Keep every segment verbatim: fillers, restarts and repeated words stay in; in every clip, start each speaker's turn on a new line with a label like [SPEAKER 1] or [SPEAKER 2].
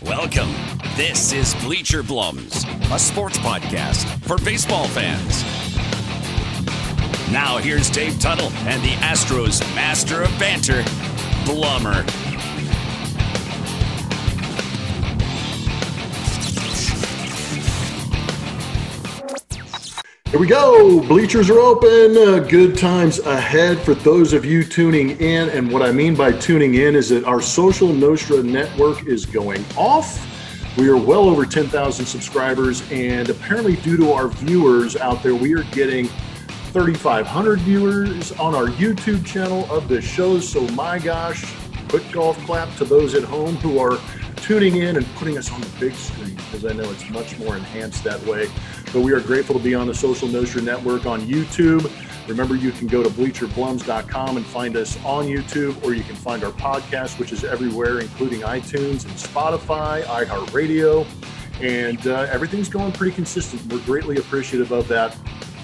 [SPEAKER 1] Welcome. This is Bleacher Blums, a sports podcast for baseball fans. Now here's Dave Tuttle and the Astros master of banter, Blummer.
[SPEAKER 2] Here we go. Bleachers are open. Uh, good times ahead for those of you tuning in. And what I mean by tuning in is that our Social Nostra network is going off. We are well over ten thousand subscribers. And apparently due to our viewers out there, we are getting thirty-five hundred viewers on our YouTube channel of the show. So my gosh, quick golf clap to those at home who are tuning in and putting us on the big screen, because I know it's much more enhanced that way. But we are grateful to be on the Social Nostra network on YouTube. Remember, you can go to bleacher blums dot com and find us on YouTube, or you can find our podcast, which is everywhere, including iTunes and Spotify, iHeartRadio, and uh, everything's going pretty consistent. We're greatly appreciative of that.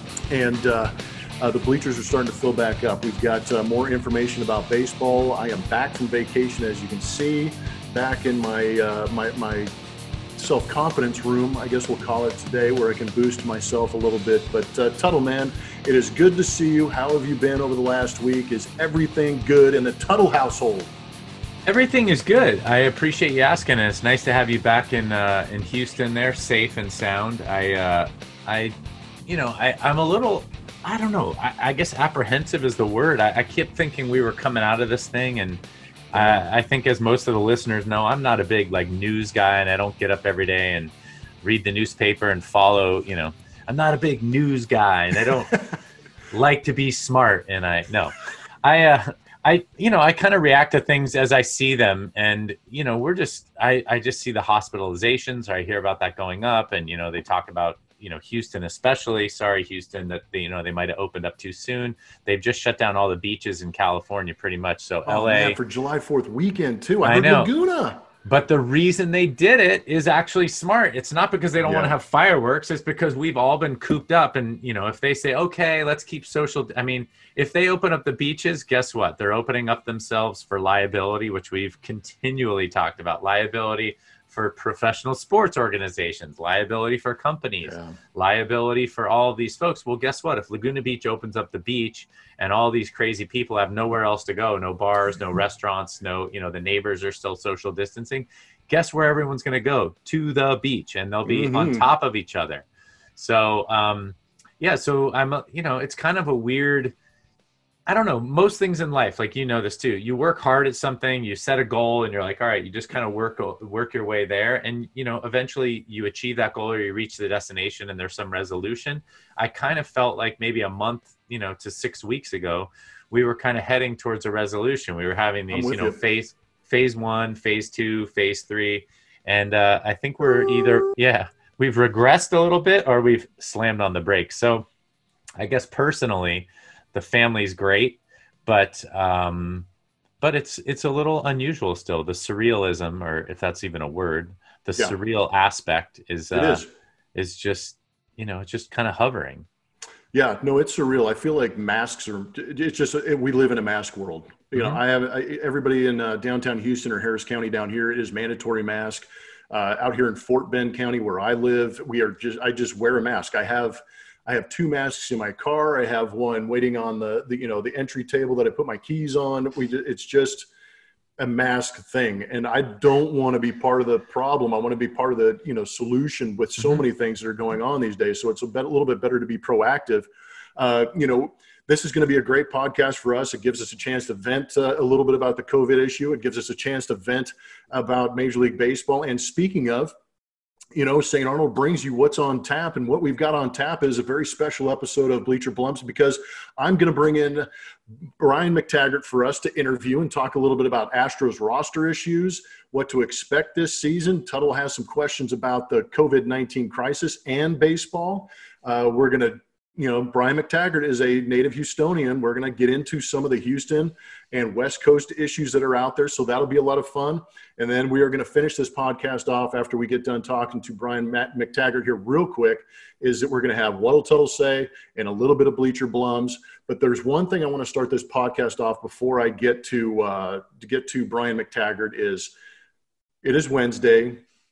[SPEAKER 2] And uh, uh, the bleachers are starting to fill back up. We've got uh, more information about baseball. I am back from vacation, as you can see, back in my uh, my my. self-confidence room, I guess we'll call it today, where I can boost myself a little bit. But uh, Tuttle, man, it is good to see you. How have you been over the last week? Is everything good in the Tuttle household?
[SPEAKER 3] Everything is good. I appreciate you asking. And it's nice to have you back in uh, in Houston there, safe and sound. I, uh, I, you know, I, I'm a little, I don't know, I, I guess apprehensive is the word. I, I kept thinking we were coming out of this thing, and I, I think, as most of the listeners know, I'm not a big like news guy, and I don't get up every day and read the newspaper and follow, you know, I'm not a big news guy, and I don't like to be smart. And I, no, I, uh, I, you know, I kind of react to things as I see them. And, you know, we're just, I, I just see the hospitalizations, or I hear about that going up, and, you know, they talk about, you know, Houston especially, sorry, Houston, that they, you know, they might have opened up too soon. They've just shut down all the beaches in California pretty much. So
[SPEAKER 2] oh,
[SPEAKER 3] L A
[SPEAKER 2] man, for July fourth weekend too. I,
[SPEAKER 3] I
[SPEAKER 2] heard
[SPEAKER 3] know.
[SPEAKER 2] Laguna.
[SPEAKER 3] But the reason they did it is actually smart. It's not because they don't
[SPEAKER 2] Yeah.
[SPEAKER 3] want to have fireworks. It's because we've all been cooped up. And, you know, if they say, okay, let's keep social, I mean, if they open up the beaches, guess what? They're opening up themselves for liability, which we've continually talked about. Liability for professional sports organizations, liability for companies, yeah. liability for all of these folks. Well, guess what? If Laguna Beach opens up the beach and all these crazy people have nowhere else to go, no bars, no restaurants, no, you know, the neighbors are still social distancing, guess where everyone's going to go? To the beach, and they'll be mm-hmm. on top of each other. So, um, yeah, so I'm, a, you know, it's kind of a weird, I don't know, most things in life, like, you know this too, you work hard at something, you set a goal, and you're like, all right, you just kind of work work your way there. And, you know, eventually you achieve that goal, or you reach the destination, and there's some resolution. I kind of felt like maybe a month, you know, to six weeks ago, we were kind of heading towards a resolution. We were having these, you know, you. phase, phase one, phase two, phase three. And uh, I think we're either, yeah, we've regressed a little bit, or we've slammed on the brakes. So I guess personally, the family's great, but um, but it's it's a little unusual still. The surrealism, or if that's even a word, the yeah. surreal aspect is uh,
[SPEAKER 2] is.
[SPEAKER 3] is just, you know, it's just kind of hovering.
[SPEAKER 2] Yeah, no, it's surreal. I feel like masks are. It's just it, we live in a mask world. You mm-hmm. know, I have I, everybody in uh, downtown Houston or Harris County down here. It is mandatory mask. Uh, out here in Fort Bend County, where I live, we are just. I just wear a mask. I have. I have two masks in my car. I have one waiting on the, the you know, the entry table that I put my keys on. We, it's just a mask thing. And I don't want to be part of the problem. I want to be part of the, you know, solution with so mm-hmm. many things that are going on these days. So it's a, bit, a little bit better to be proactive. Uh, you know, this is going to be a great podcast for us. It gives us a chance to vent uh, a little bit about the COVID issue. It gives us a chance to vent about Major League Baseball. And speaking of, you know, Saint Arnold brings you what's on tap, and what we've got on tap is a very special episode of Bleacher Blums, because I'm going to bring in Brian McTaggart for us to interview and talk a little bit about Astros roster issues, what to expect this season. Tuttle has some questions about the COVID nineteen crisis and baseball. Uh, we're going to You know, Brian McTaggart is a native Houstonian. We're going to get into some of the Houston and West Coast issues that are out there. So that'll be a lot of fun. And then we are going to finish this podcast off after we get done talking to Brian McTaggart here real quick, is that we're going to have What'll Tuttle Say and a little bit of Bleacher Blums. But there's one thing I want to start this podcast off before I get to, uh, to get to Brian McTaggart is it is Wednesday.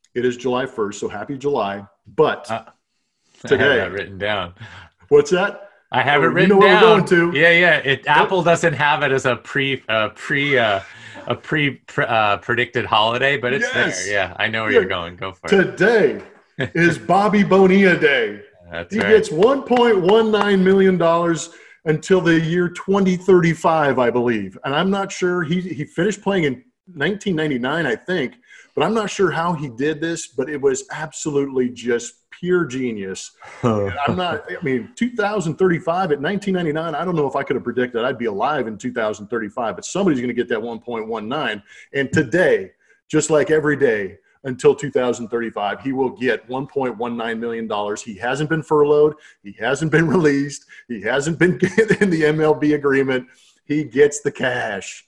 [SPEAKER 2] It is July first, so happy July. But
[SPEAKER 3] uh,
[SPEAKER 2] today,
[SPEAKER 3] I have that written down.
[SPEAKER 2] What's that?
[SPEAKER 3] I have
[SPEAKER 2] oh,
[SPEAKER 3] it written
[SPEAKER 2] you know
[SPEAKER 3] down.
[SPEAKER 2] Where we're going to.
[SPEAKER 3] Yeah, yeah. It, Apple doesn't have it as a pre, uh, pre, uh, a pre, pre uh, predicted holiday, but it's yes. there. Yeah, I know where yeah. you're going. Go for
[SPEAKER 2] Today
[SPEAKER 3] it.
[SPEAKER 2] Today is Bobby Bonilla Day.
[SPEAKER 3] That's
[SPEAKER 2] he
[SPEAKER 3] right.
[SPEAKER 2] gets one point one nine million dollars until the year twenty thirty-five, I believe. And I'm not sure. He he finished playing in nineteen ninety-nine, I think. But I'm not sure how he did this, but it was absolutely just pure genius. I'm not, I mean, two thousand thirty-five at nineteen ninety-nine, I don't know if I could have predicted I'd be alive in two thousand thirty-five, but somebody's going to get that one point one nine. And today, just like every day until two thousand thirty-five, he will get one point one nine million dollars. He hasn't been furloughed. He hasn't been released. He hasn't been in the M L B agreement. He gets the cash.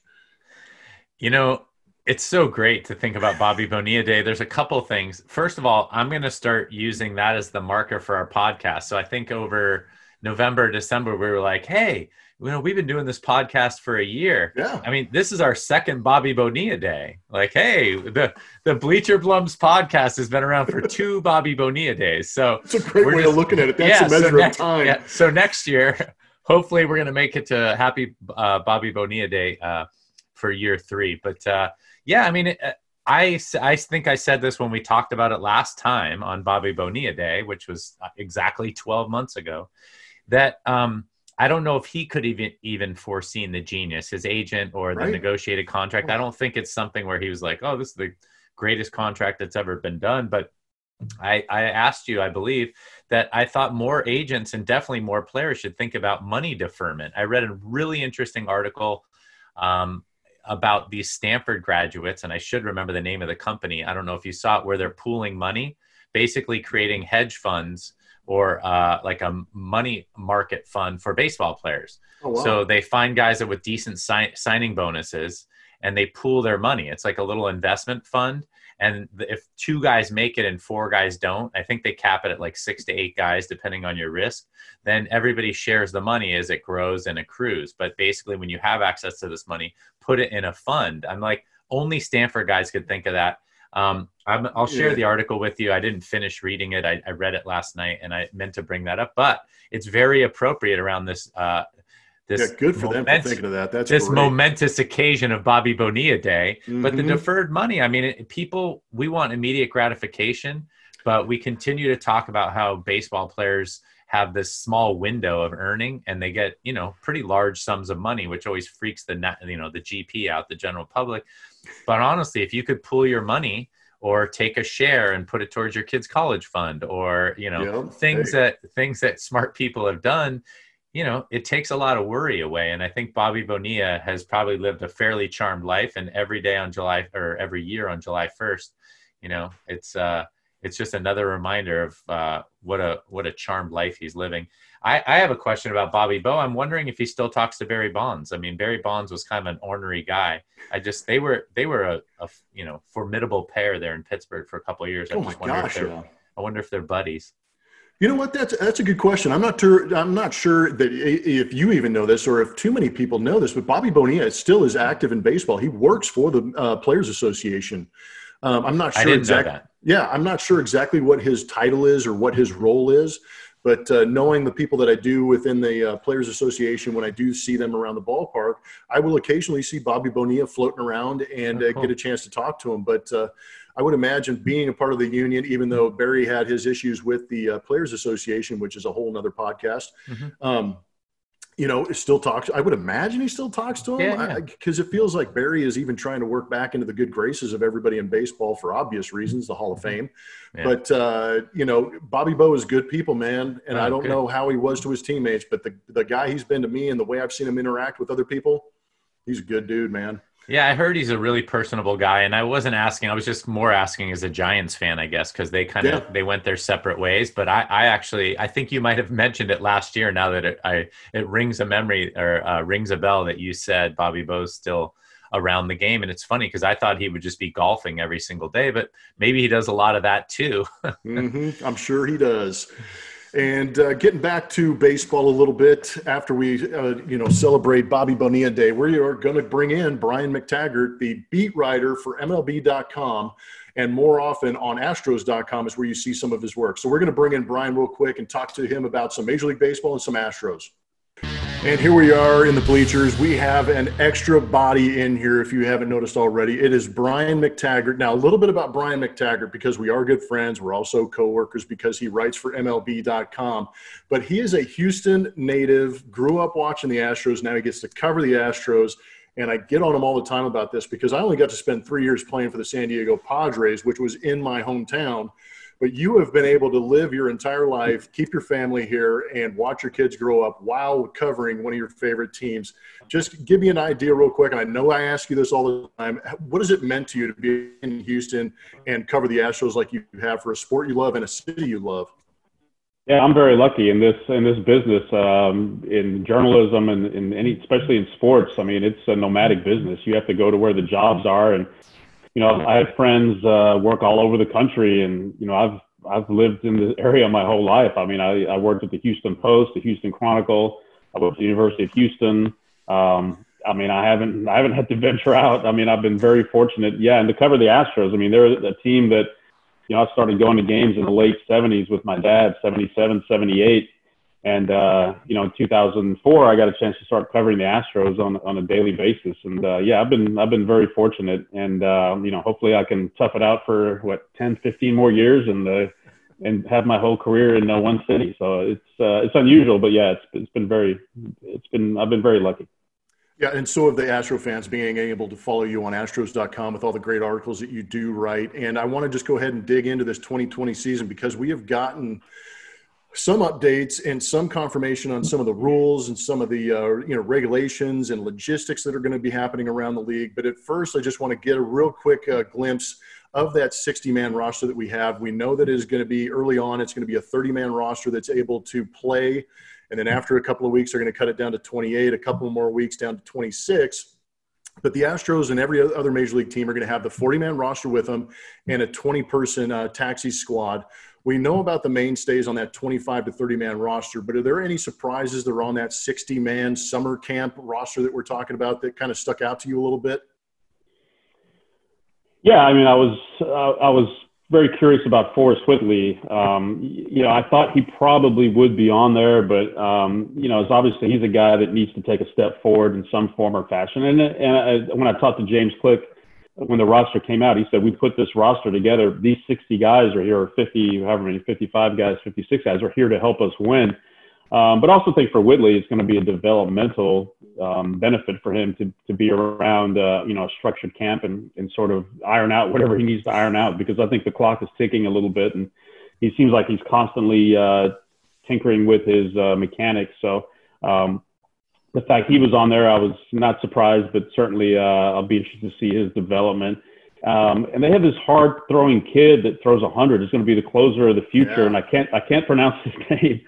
[SPEAKER 3] You know, it's so great to think about Bobby Bonilla Day. There's a couple things. First of all, I'm going to start using that as the marker for our podcast. So I think over November, December, we were like, hey, you know, we've been doing this podcast for a year.
[SPEAKER 2] Yeah.
[SPEAKER 3] I mean, this is our second Bobby Bonilla Day. Like, hey, the, the Bleacher Blums podcast has been around for two Bobby Bonilla days. So
[SPEAKER 2] it's a great way just, of looking at it. That's
[SPEAKER 3] yeah,
[SPEAKER 2] a measure
[SPEAKER 3] so next,
[SPEAKER 2] of time.
[SPEAKER 3] Yeah, so next year, hopefully we're going to make it to happy uh, Bobby Bonilla Day uh, for year three. But, uh, yeah, I mean, it, I, I think I said this when we talked about it last time on Bobby Bonilla Day, which was exactly twelve months ago, that um, I don't know if he could even even foreseen the genius, his agent or the
[SPEAKER 2] right.
[SPEAKER 3] negotiated contract. I don't think it's something where he was like, oh, this is the greatest contract that's ever been done. But I, I asked you, I believe, that I thought more agents and definitely more players should think about money deferment. I read a really interesting article um, about these Stanford graduates, and I should remember the name of the company. I don't know if you saw it, where they're pooling money, basically creating hedge funds or uh, like a money market fund for baseball players.
[SPEAKER 2] Oh, wow.
[SPEAKER 3] So they find guys that with decent si- signing bonuses, and they pool their money. It's like a little investment fund. And if two guys make it and four guys don't, I think they cap it at like six to eight guys, depending on your risk, then everybody shares the money as it grows and accrues. But basically, when you have access to this money, put it in a fund. I'm like, only Stanford guys could think of that. Um, I'm, I'll share
[SPEAKER 2] yeah.
[SPEAKER 3] the article with you. I didn't finish reading it. I, I read it last night, and I meant to bring that up. But it's very appropriate around this uh, This
[SPEAKER 2] yeah, good for moment, them for thinking of that. That's
[SPEAKER 3] this
[SPEAKER 2] great.
[SPEAKER 3] momentous occasion of Bobby Bonilla Day. Mm-hmm. But the deferred money, I mean, it, people, we want immediate gratification, but we continue to talk about how baseball players have this small window of earning, and they get, you know, pretty large sums of money, which always freaks the, you know, the G P out, the general public. But honestly, if you could pool your money or take a share and put it towards your kid's college fund, or, you know,
[SPEAKER 2] yeah.
[SPEAKER 3] things
[SPEAKER 2] hey.
[SPEAKER 3] that things that smart people have done, you know, it takes a lot of worry away. And I think Bobby Bonilla has probably lived a fairly charmed life. And every day on July, or every year on July first, you know, it's uh, it's just another reminder of uh, what a what a charmed life he's living. I, I have a question about Bobby Bo. I'm wondering if he still talks to Barry Bonds. I mean, Barry Bonds was kind of an ornery guy. I just they were they were a, a you know formidable pair there in Pittsburgh for a couple of years. I
[SPEAKER 2] oh
[SPEAKER 3] just
[SPEAKER 2] my
[SPEAKER 3] wonder
[SPEAKER 2] gosh!
[SPEAKER 3] if
[SPEAKER 2] Yeah.
[SPEAKER 3] I wonder if they're buddies.
[SPEAKER 2] You know what? That's that's a good question. I'm not sure. I'm not sure that if you even know this, or if too many people know this. But Bobby Bonilla still is active in baseball. He works for the uh, Players Association. Um, I'm not sure
[SPEAKER 3] I didn't
[SPEAKER 2] exactly.
[SPEAKER 3] know that.
[SPEAKER 2] Yeah, I'm not sure exactly what his title is or what his role is. But uh, knowing the people that I do within the uh, Players Association, when I do see them around the ballpark, I will occasionally see Bobby Bonilla floating around and
[SPEAKER 3] oh,
[SPEAKER 2] uh,
[SPEAKER 3] cool.
[SPEAKER 2] get a chance to talk to him. But uh, I would imagine being a part of the union, even though Barry had his issues with the uh, Players Association, which is a whole nother podcast,
[SPEAKER 3] mm-hmm.
[SPEAKER 2] um, you know, still talks. I would imagine he still talks to him because yeah, yeah. it feels like Barry is even trying to work back into the good graces of everybody in baseball for obvious reasons, the Hall of Fame. Yeah. But, uh, you know, Bobby Bo is good people, man. And oh, I don't good. know how he was to his teammates, but the, the guy he's been to me and the way I've seen him interact with other people, he's a good dude, man.
[SPEAKER 3] Yeah, I heard he's a really personable guy, and I wasn't asking. I was just more asking as a Giants fan, I guess, because they kind of yeah. they went their separate ways. But I, I actually, I think you might have mentioned it last year. Now that it, I, it rings a memory or uh, rings a bell that you said Bobby Bo's still around the game, and it's funny because I thought he would just be golfing every single day, but maybe he does a lot of that too.
[SPEAKER 2] mm-hmm. I'm sure he does. And uh, getting back to baseball a little bit after we, uh, you know, celebrate Bobby Bonilla Day, we are going to bring in Brian McTaggart, the beat writer for M L B dot com, and more often on Astros dot com is where you see some of his work. So we're going to bring in Brian real quick and talk to him about some Major League Baseball and some Astros. And here we are in the bleachers. We have an extra body in here, if you haven't noticed already. It is Brian McTaggart. Now, a little bit about Brian McTaggart, because we are good friends. We're also coworkers because he writes for M L B dot com. But he is a Houston native, grew up watching the Astros. Now he gets to cover the Astros. And I get on him all the time about this because I only got to spend three years playing for the San Diego Padres, which was in my hometown. But you have been able to live your entire life, keep your family here, and watch your kids grow up while covering one of your favorite teams. Just give me an idea real quick, and I know I ask you this all the time. What has it meant to you to be in Houston and cover the Astros like you have for a sport you love and a city you love?
[SPEAKER 4] Yeah, I'm very lucky in this in this business, um, in journalism and in any, especially in sports. I mean, it's a nomadic business. You have to go to where the jobs are, and you know, I have friends uh, work all over the country, and you know, I've I've lived in the area my whole life. I mean, I, I worked at the Houston Post, the Houston Chronicle. I went to the University of Houston. Um, I mean, I haven't I haven't had to venture out. I mean, I've been very fortunate. Yeah, and to cover the Astros. I mean, they're a team that, you know, I started going to games in the late seventies with my dad, seventy-seven, seventy-eight. And, uh, you know, in two thousand four, I got a chance to start covering the Astros on on a daily basis. And, uh, yeah, I've been I've been very fortunate. And, uh, you know, hopefully I can tough it out for, what, ten, fifteen more years and uh, and have my whole career in uh, one city. So it's uh, it's unusual. But, yeah, it's it's been very it's been I've been very lucky.
[SPEAKER 2] Yeah, and so have the Astro fans, being able to follow you on Astros dot com with all the great articles that you do write. And I want to just go ahead and dig into this twenty twenty season because we have gotten – some updates and some confirmation on some of the rules and some of the uh, you know regulations and logistics that are going to be happening around the league. But at first, I just want to get a real quick uh, glimpse of that sixty-man roster that we have. We know that it is going to be early on. It's going to be a thirty-man roster that's able to play. And then after a couple of weeks, they're going to cut it down to twenty-eight, a couple more weeks down to twenty-six. But the Astros and every other major league team are going to have the forty-man roster with them and a twenty-person uh, taxi squad. We know about the mainstays on that twenty-five to thirty-man roster, but are there any surprises that are on that sixty-man summer camp roster that we're talking about that kind of stuck out to you a little bit?
[SPEAKER 4] Yeah, I mean, I was uh, I was very curious about Forrest Whitley. Um, you know, I thought he probably would be on there, but um, you know, it's obviously he's a guy that needs to take a step forward in some form or fashion. And and I, when I talked to James Click, when the roster came out, he said, we put this roster together. These sixty guys are here, or fifty, however many, fifty-five guys, fifty-six guys are here to help us win. Um, but I also think for Whitley, it's going to be a developmental um, benefit for him to to be around, uh, you know, a structured camp and, and sort of iron out whatever he needs to iron out, because I think the clock is ticking a little bit, and he seems like he's constantly uh, tinkering with his uh, mechanics. So, um, the fact he was on there, I was not surprised, but certainly uh, I'll be interested to see his development. Um, and they have this hard-throwing kid that throws one hundred. He's going to be the closer of the future, yeah. and I can't I can't pronounce his name,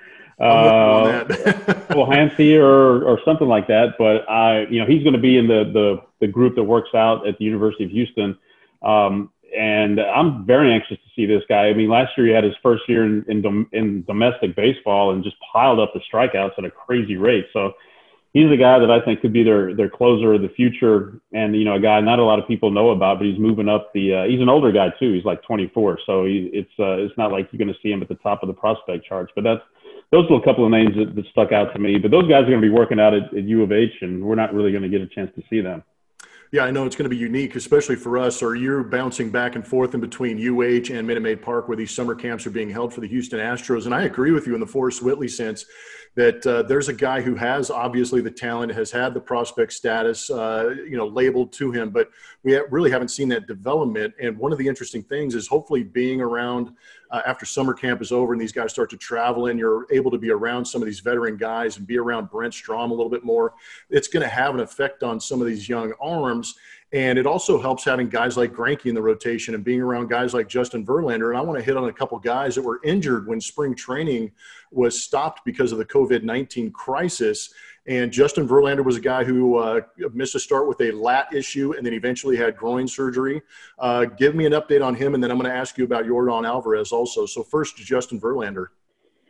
[SPEAKER 4] uh, Bohansi or or something like that. But I, you know, he's going to be in the the the group that works out at the University of Houston. Um, and I'm very anxious to see this guy. I mean, last year he had his first year in in, dom- in domestic baseball and just piled up the strikeouts at a crazy rate. So he's a guy that I think could be their their closer of the future, and you know, a guy not a lot of people know about, but he's moving up the. Uh, he's an older guy too. He's like twenty-four, so he, it's uh, it's not like you're going to see him at the top of the prospect charts. But that's those are a couple of names that, that stuck out to me. But those guys are going to be working out at, at U of H, and we're not really going to get a chance to see them.
[SPEAKER 2] Yeah, I know it's going to be unique, especially for us. Or you're bouncing back and forth in between U H and Minute Maid Park, where these summer camps are being held for the Houston Astros. And I agree with you in the Forrest Whitley sense that uh, there's a guy who has obviously the talent, has had the prospect status, uh, you know, labeled to him, but we ha- really haven't seen that development. And one of the interesting things is hopefully being around uh, after summer camp is over and these guys start to travel and you're able to be around some of these veteran guys and be around Brent Strom a little bit more. It's going to have an effect on some of these young arms. And it also helps having guys like Greinke in the rotation and being around guys like Justin Verlander. And I want to hit on a couple guys that were injured when spring training was stopped because of the covid nineteen crisis. And Justin Verlander was a guy who uh, missed a start with a lat issue and then eventually had groin surgery. Uh, give me an update on him, and then I'm going to ask you about Yordan Alvarez also. So first, Justin Verlander.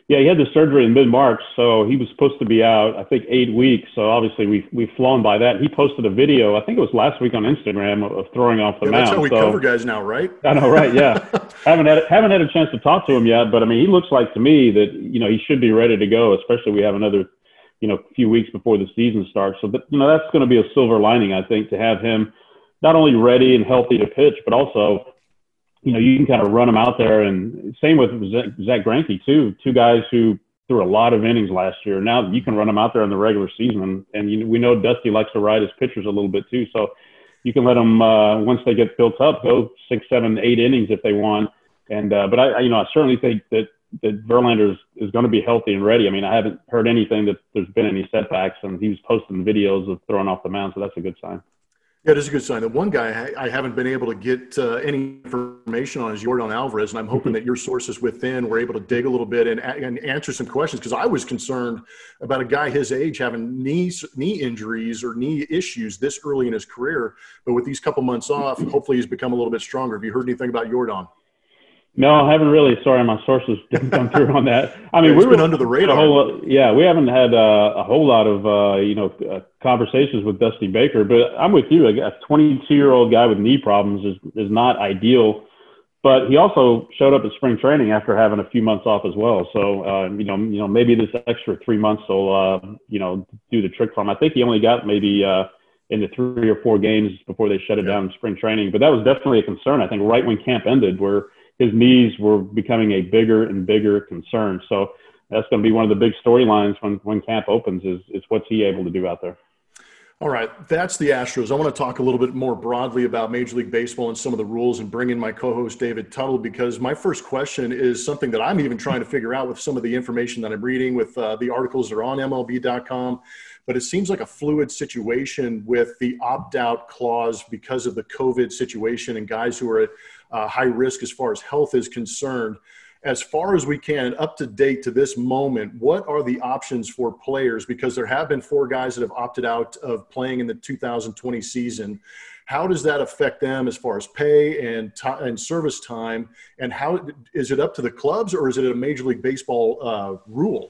[SPEAKER 4] Yeah, he had the surgery in mid-March, so he was supposed to be out, I think, eight weeks. So obviously we've, we've flown by that. He posted a video, I think it was last week on Instagram, of, of throwing off the
[SPEAKER 2] yeah,
[SPEAKER 4] mound.
[SPEAKER 2] That's how we
[SPEAKER 4] so,
[SPEAKER 2] cover guys now, right?
[SPEAKER 4] I know, right, yeah. haven't had haven't had a chance to talk to him yet, but, I mean, he looks like to me that, you know, he should be ready to go, especially we have another, you know, few weeks before the season starts. So, that, you know, that's going to be a silver lining, I think, to have him not only ready and healthy to pitch, but also, you know, you can kind of run him out there. And same with Zach Greinke, too, two guys who threw a lot of innings last year. Now you can run them out there in the regular season. And, and you know, we know Dusty likes to ride his pitchers a little bit too. So you can let them, uh, once they get built up, go six, seven, eight innings if they want. And, uh, but I, I, you know, I certainly think that, that Verlander is, is going to be healthy and ready. I mean, I haven't heard anything that there's been any setbacks, and he was posting videos of throwing off the mound. So that's a good sign.
[SPEAKER 2] Yeah, it is a good sign. The one guy I haven't been able to get uh, any information on is Yordan Alvarez, and I'm hoping that your sources within were able to dig a little bit and, and answer some questions, because I was concerned about a guy his age having knee, knee injuries or knee issues this early in his career. But with these couple months off, hopefully he's become a little bit stronger. Have you heard anything about Yordan?
[SPEAKER 4] No, I haven't really. Sorry, my sources didn't come through on that. I mean,
[SPEAKER 2] yeah,
[SPEAKER 4] we've
[SPEAKER 2] been under the radar.
[SPEAKER 4] Whole, yeah, we haven't had uh, a whole lot of uh, you know uh, conversations with Dusty Baker. But I'm with you. A twenty-two-year-old guy with knee problems is is not ideal. But he also showed up at spring training after having a few months off as well. So uh, you know, you know, maybe this extra three months will uh, you know do the trick for him. I think he only got maybe uh, into three or four games before they shut it yeah. down in spring training. But that was definitely a concern, I think, right when camp ended, where his knees were becoming a bigger and bigger concern. So that's going to be one of the big storylines when, when camp opens is, is what's he able to do out there.
[SPEAKER 2] All right, that's the Astros. I want to talk a little bit more broadly about Major League Baseball and some of the rules, and bring in my co-host David Tuttle, because my first question is something that I'm even trying to figure out with some of the information that I'm reading with uh, the articles that are on M L B dot com. But it seems like a fluid situation with the opt-out clause because of the COVID situation and guys who are at uh, high risk as far as health is concerned. As far as we can, up to date to this moment, what are the options for players? Because there have been four guys that have opted out of playing in the two thousand twenty season. How does that affect them as far as pay and t- and service time? And how is it up to the clubs, or is it a Major League Baseball uh, rule?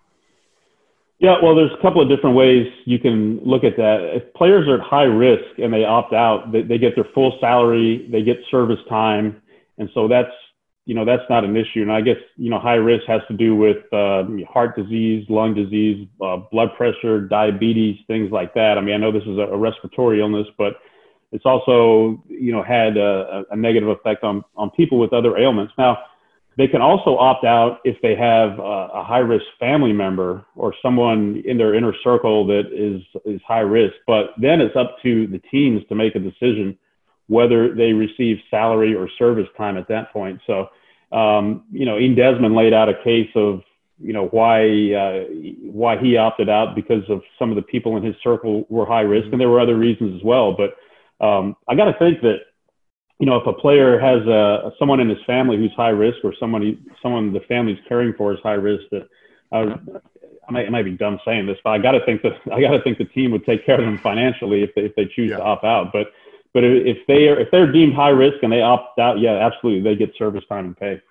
[SPEAKER 4] Yeah, well, there's a couple of different ways you can look at that. If players are at high risk and they opt out, they, they get their full salary, they get service time. And so that's, you know, that's not an issue. And I guess, you know, high risk has to do with uh, heart disease, lung disease, uh, blood pressure, diabetes, things like that. I mean, I know this is a, a respiratory illness, but it's also, you know, had a, a negative effect on, on people with other ailments. Now, they can also opt out if they have a, a high-risk family member or someone in their inner circle that is, is high risk. But then it's up to the teams to make a decision whether they receive salary or service time at that point. So, um, you know, Ian Desmond laid out a case of, you know, why uh, why he opted out, because of some of the people in his circle were high risk, and there were other reasons as well. But um, I got to think that, you know, if a player has a, someone in his family who's high risk, or someone someone the family's caring for is high risk, that uh, I might, I might be dumb saying this, but I got to think that I got to think the team would take care of them financially if they, if they choose yeah. to opt out. But but if they are if they're deemed high risk and they opt out, yeah, absolutely, they get service time and pay.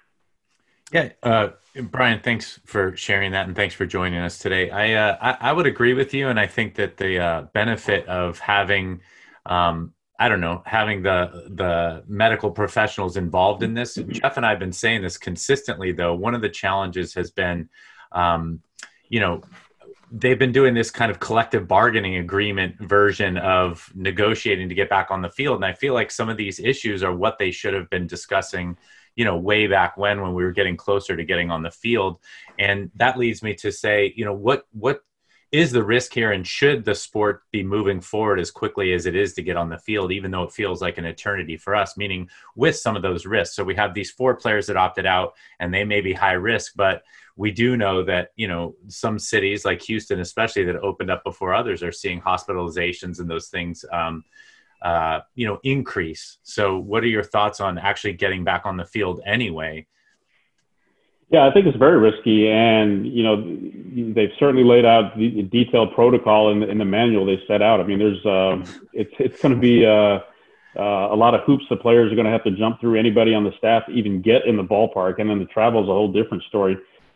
[SPEAKER 3] Yeah, uh, Brian, thanks for sharing that, and thanks for joining us today. I uh, I, I would agree with you, and I think that the uh, benefit of having um, I don't know, having the the medical professionals involved in this. Jeff and I have been saying this consistently, though. One of the challenges has been, um, you know, they've been doing this kind of collective bargaining agreement version of negotiating to get back on the field. And I feel like some of these issues are what they should have been discussing, you know, way back when, when we were getting closer to getting on the field. And that leads me to say, you know, what what is the risk here, and should the sport be moving forward as quickly as it is to get on the field, even though it feels like an eternity for us, meaning with some of those risks? So we have these four players that opted out, and they may be high risk, but we do know that, you know, some cities like Houston, especially, that opened up before others, are seeing hospitalizations and those things, um, uh, you know, increase. So what are your thoughts on actually getting back on the field anyway?
[SPEAKER 4] Yeah, I think it's very risky, and, you know, they've certainly laid out the detailed protocol in the, in the manual they set out. I mean, there's, uh, it's, it's going to be uh, uh, a lot of hoops the players are going to have to jump through, anybody on the staff to even get in the ballpark, and then the travel is a whole different story.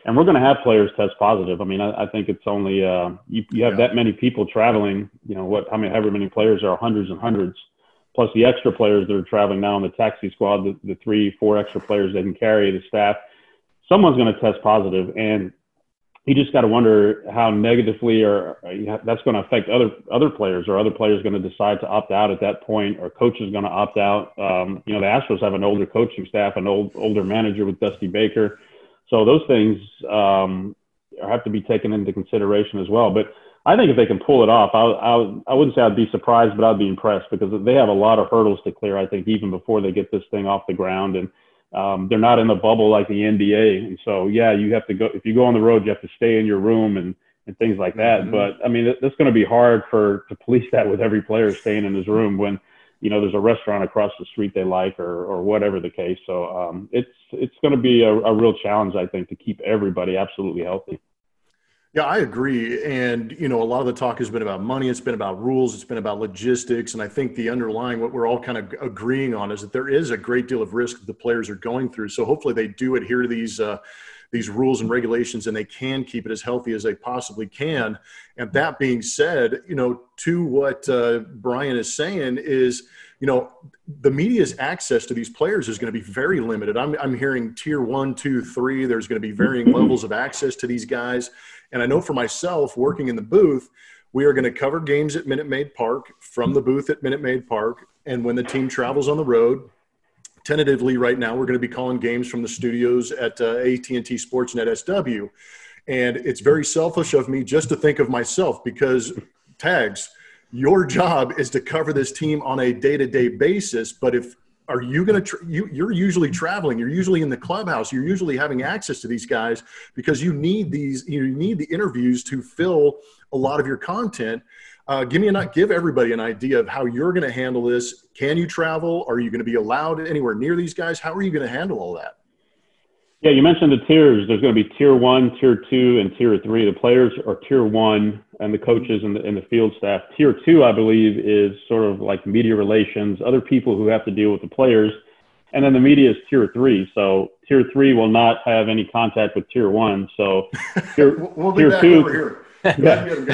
[SPEAKER 4] and we're going to have players test positive. I mean, I, I think it's only uh, you, you have yeah. that many people traveling. You know what? How many? However many players are hundreds and hundreds, plus the extra players that are traveling now in the taxi squad. The, the three, four extra players they can carry, the staff. Someone's going to test positive, and you just got to wonder how negatively or that's going to affect other other players. Or other players going to decide to opt out at that point, or coaches going to opt out. Um, you know, the Astros have an older coaching staff, an old older manager with Dusty Baker. So those things um, have to be taken into consideration as well. But I think if they can pull it off, I, I, I wouldn't say I'd be surprised, but I'd be impressed because they have a lot of hurdles to clear, I think, even before they get this thing off the ground. And um, they're not in the bubble like the N B A. And so, yeah, you have to go – if you go on the road, you have to stay in your room and, and things like that. Mm-hmm. But, I mean, it, it's going to be hard for to police that with every player staying in his room when – you know, there's a restaurant across the street they like or, or whatever the case. So um, it's it's going to be a, a real challenge, I think, to keep everybody absolutely healthy.
[SPEAKER 2] Yeah, I agree. And, you know, a lot of the talk has been about money. It's been about rules. It's been about logistics. And I think the underlying, what we're all kind of agreeing on is that there is a great deal of risk that the players are going through. So hopefully they do adhere to these uh, these rules and regulations, and they can keep it as healthy as they possibly can. And that being said, you know, to what uh, Brian is saying is, you know, the media's access to these players is going to be very limited. I'm, I'm hearing tier one, two, three. There's going to be varying levels of access to these guys. And I know for myself, working in the booth, we are going to cover games at Minute Maid Park from the booth at Minute Maid Park. And when the team travels on the road, tentatively right now, we're going to be calling games from the studios at uh, A T and T Sportsnet S W. And it's very selfish of me just to think of myself because, Tags, your job is to cover this team on a day-to-day basis. But if are you going to tra- you, you're usually traveling, you're usually in the clubhouse, you're usually having access to these guys because you need these you need the interviews to fill a lot of your content. Uh, give me a give everybody an idea of how you're going to handle this. Can you travel? Are you going to be allowed anywhere near these guys? How are you going to handle all that?
[SPEAKER 4] Yeah, you mentioned the tiers. There's going to be tier one, tier two, and tier three. The players are tier one, and the coaches and the, and the field staff. Tier two, I believe, is sort of like media relations, other people who have to deal with the players. And then the media is tier three. So tier three will not have any contact with tier one. So tier,
[SPEAKER 2] we'll be
[SPEAKER 4] tier
[SPEAKER 2] back
[SPEAKER 4] two,
[SPEAKER 2] over here. Yeah.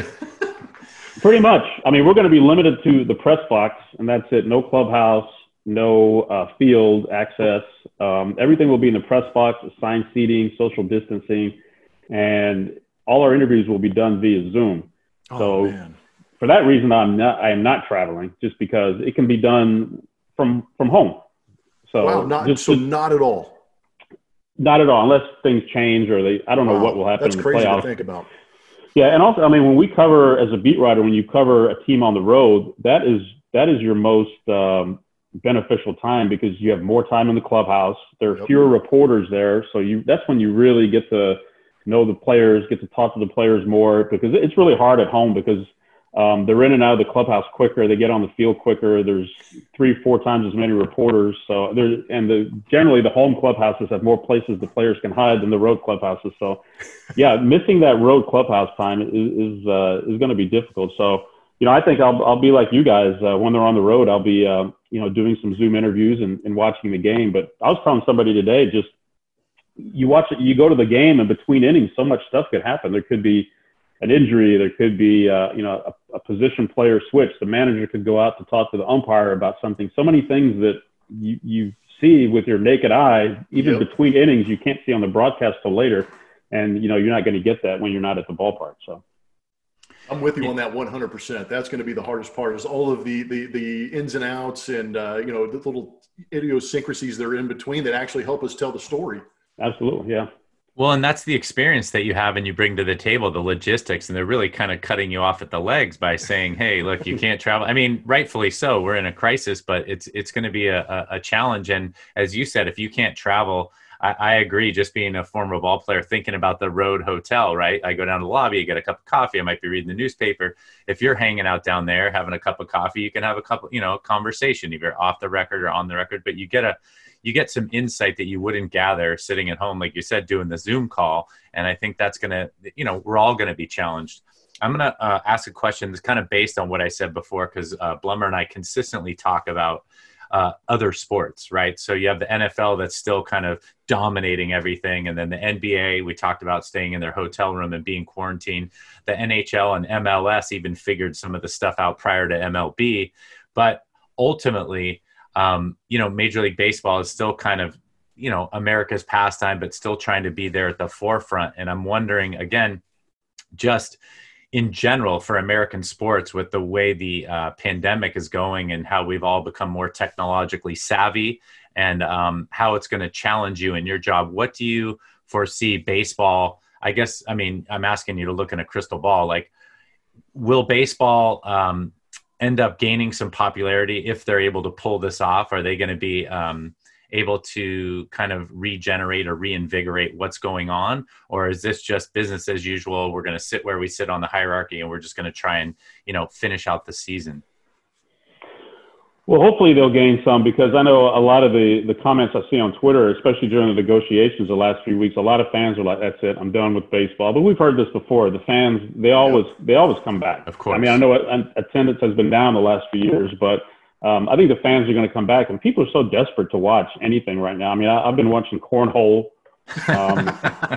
[SPEAKER 4] Pretty much. I mean, we're going to be limited to the press box, and that's it. No clubhouse, no uh, field access. Um, everything will be in the press box, assigned seating, social distancing, and all our interviews will be done via Zoom.
[SPEAKER 2] Oh,
[SPEAKER 4] so
[SPEAKER 2] man.
[SPEAKER 4] For that reason, I'm not, I am not traveling just because it can be done from, from home. So,
[SPEAKER 2] wow, not,
[SPEAKER 4] just,
[SPEAKER 2] so not at all.
[SPEAKER 4] Not at all, unless things change or they, I don't know
[SPEAKER 2] wow,
[SPEAKER 4] what will happen
[SPEAKER 2] that's
[SPEAKER 4] in the
[SPEAKER 2] crazy
[SPEAKER 4] playoffs.
[SPEAKER 2] to think about.
[SPEAKER 4] Yeah, and also, I mean, when we cover as a beat writer, when you cover a team on the road, that is that is your most um, beneficial time because you have more time in the clubhouse. There are
[SPEAKER 2] Yep.
[SPEAKER 4] fewer reporters there, so you that's when you really get to know the players, get to talk to the players more because it's really hard at home because um, they're in and out of the clubhouse quicker. They get on the field quicker. There's three, four times as many reporters. So there, and the generally the home clubhouses have more places the players can hide than the road clubhouses. So, yeah, missing that road clubhouse time is is, uh, is going to be difficult. So, you know, I think I'll I'll be like you guys uh, when they're on the road. I'll be uh, you know doing some Zoom interviews and, and watching the game. But I was telling somebody today, just you watch it, you go to the game, and between innings, so much stuff could happen. There could be an injury. There could be, uh, you know, a, a position player switch. The manager could go out to talk to the umpire about something. So many things that you, you see with your naked eye, even
[SPEAKER 2] Yep.
[SPEAKER 4] between innings, you can't see on the broadcast till later. And, you know, you're not going to get that when you're not at the ballpark. So
[SPEAKER 2] I'm with you on that one hundred percent. That's going to be the hardest part is all of the the, the ins and outs and, uh, you know, the little idiosyncrasies that are in between that actually help us tell the story.
[SPEAKER 4] Absolutely, yeah.
[SPEAKER 3] Well, and that's the experience that you have and you bring to the table, the logistics, and they're really kind of cutting you off at the legs by saying, hey, look, you can't travel. I mean, rightfully so. We're in a crisis, but it's it's going to be a, a, a challenge. And as you said, if you can't travel, I, I agree, just being a former ball player, thinking about the road hotel, right? I go down to the lobby, I get a cup of coffee. I might be reading the newspaper. If you're hanging out down there, having a cup of coffee, you can have a couple, you know, conversation, either off the record or on the record, but you get a you get some insight that you wouldn't gather sitting at home, like you said, doing the Zoom call. And I think that's going to, you know, we're all going to be challenged. I'm going to uh, ask a question that's kind of based on what I said before, because uh, Blummer and I consistently talk about uh, other sports, right? So you have the N F L that's still kind of dominating everything. And then the N B A, we talked about staying in their hotel room and being quarantined. The N H L and M L S even figured some of the stuff out prior to M L B. But ultimately, um, you know, Major League Baseball is still kind of, you know, America's pastime, but still trying to be there at the forefront. And I'm wondering, again, just in general for American sports, with the way the uh, pandemic is going and how we've all become more technologically savvy, and um, how it's going to challenge you in your job. What do you foresee baseball? I guess, I mean, I'm asking you to look in a crystal ball. Like, will baseball um, end up gaining some popularity if they're able to pull this off? Are they going to be um, able to kind of regenerate or reinvigorate what's going on? Or is this just business as usual? We're going to sit where we sit on the hierarchy and we're just going to try and, you know, finish out the season.
[SPEAKER 4] Well, hopefully they'll gain some, because I know a lot of the, the comments I see on Twitter, especially during the negotiations the last few weeks, a lot of fans are like, that's it, I'm done with baseball. But we've heard this before. The fans, they always, they always come back.
[SPEAKER 3] Of course.
[SPEAKER 4] I mean, I know attendance has been down the last few years, but um, I think the fans are going to come back, and people are so desperate to watch anything right now. I mean, I, I've been watching cornhole. Um,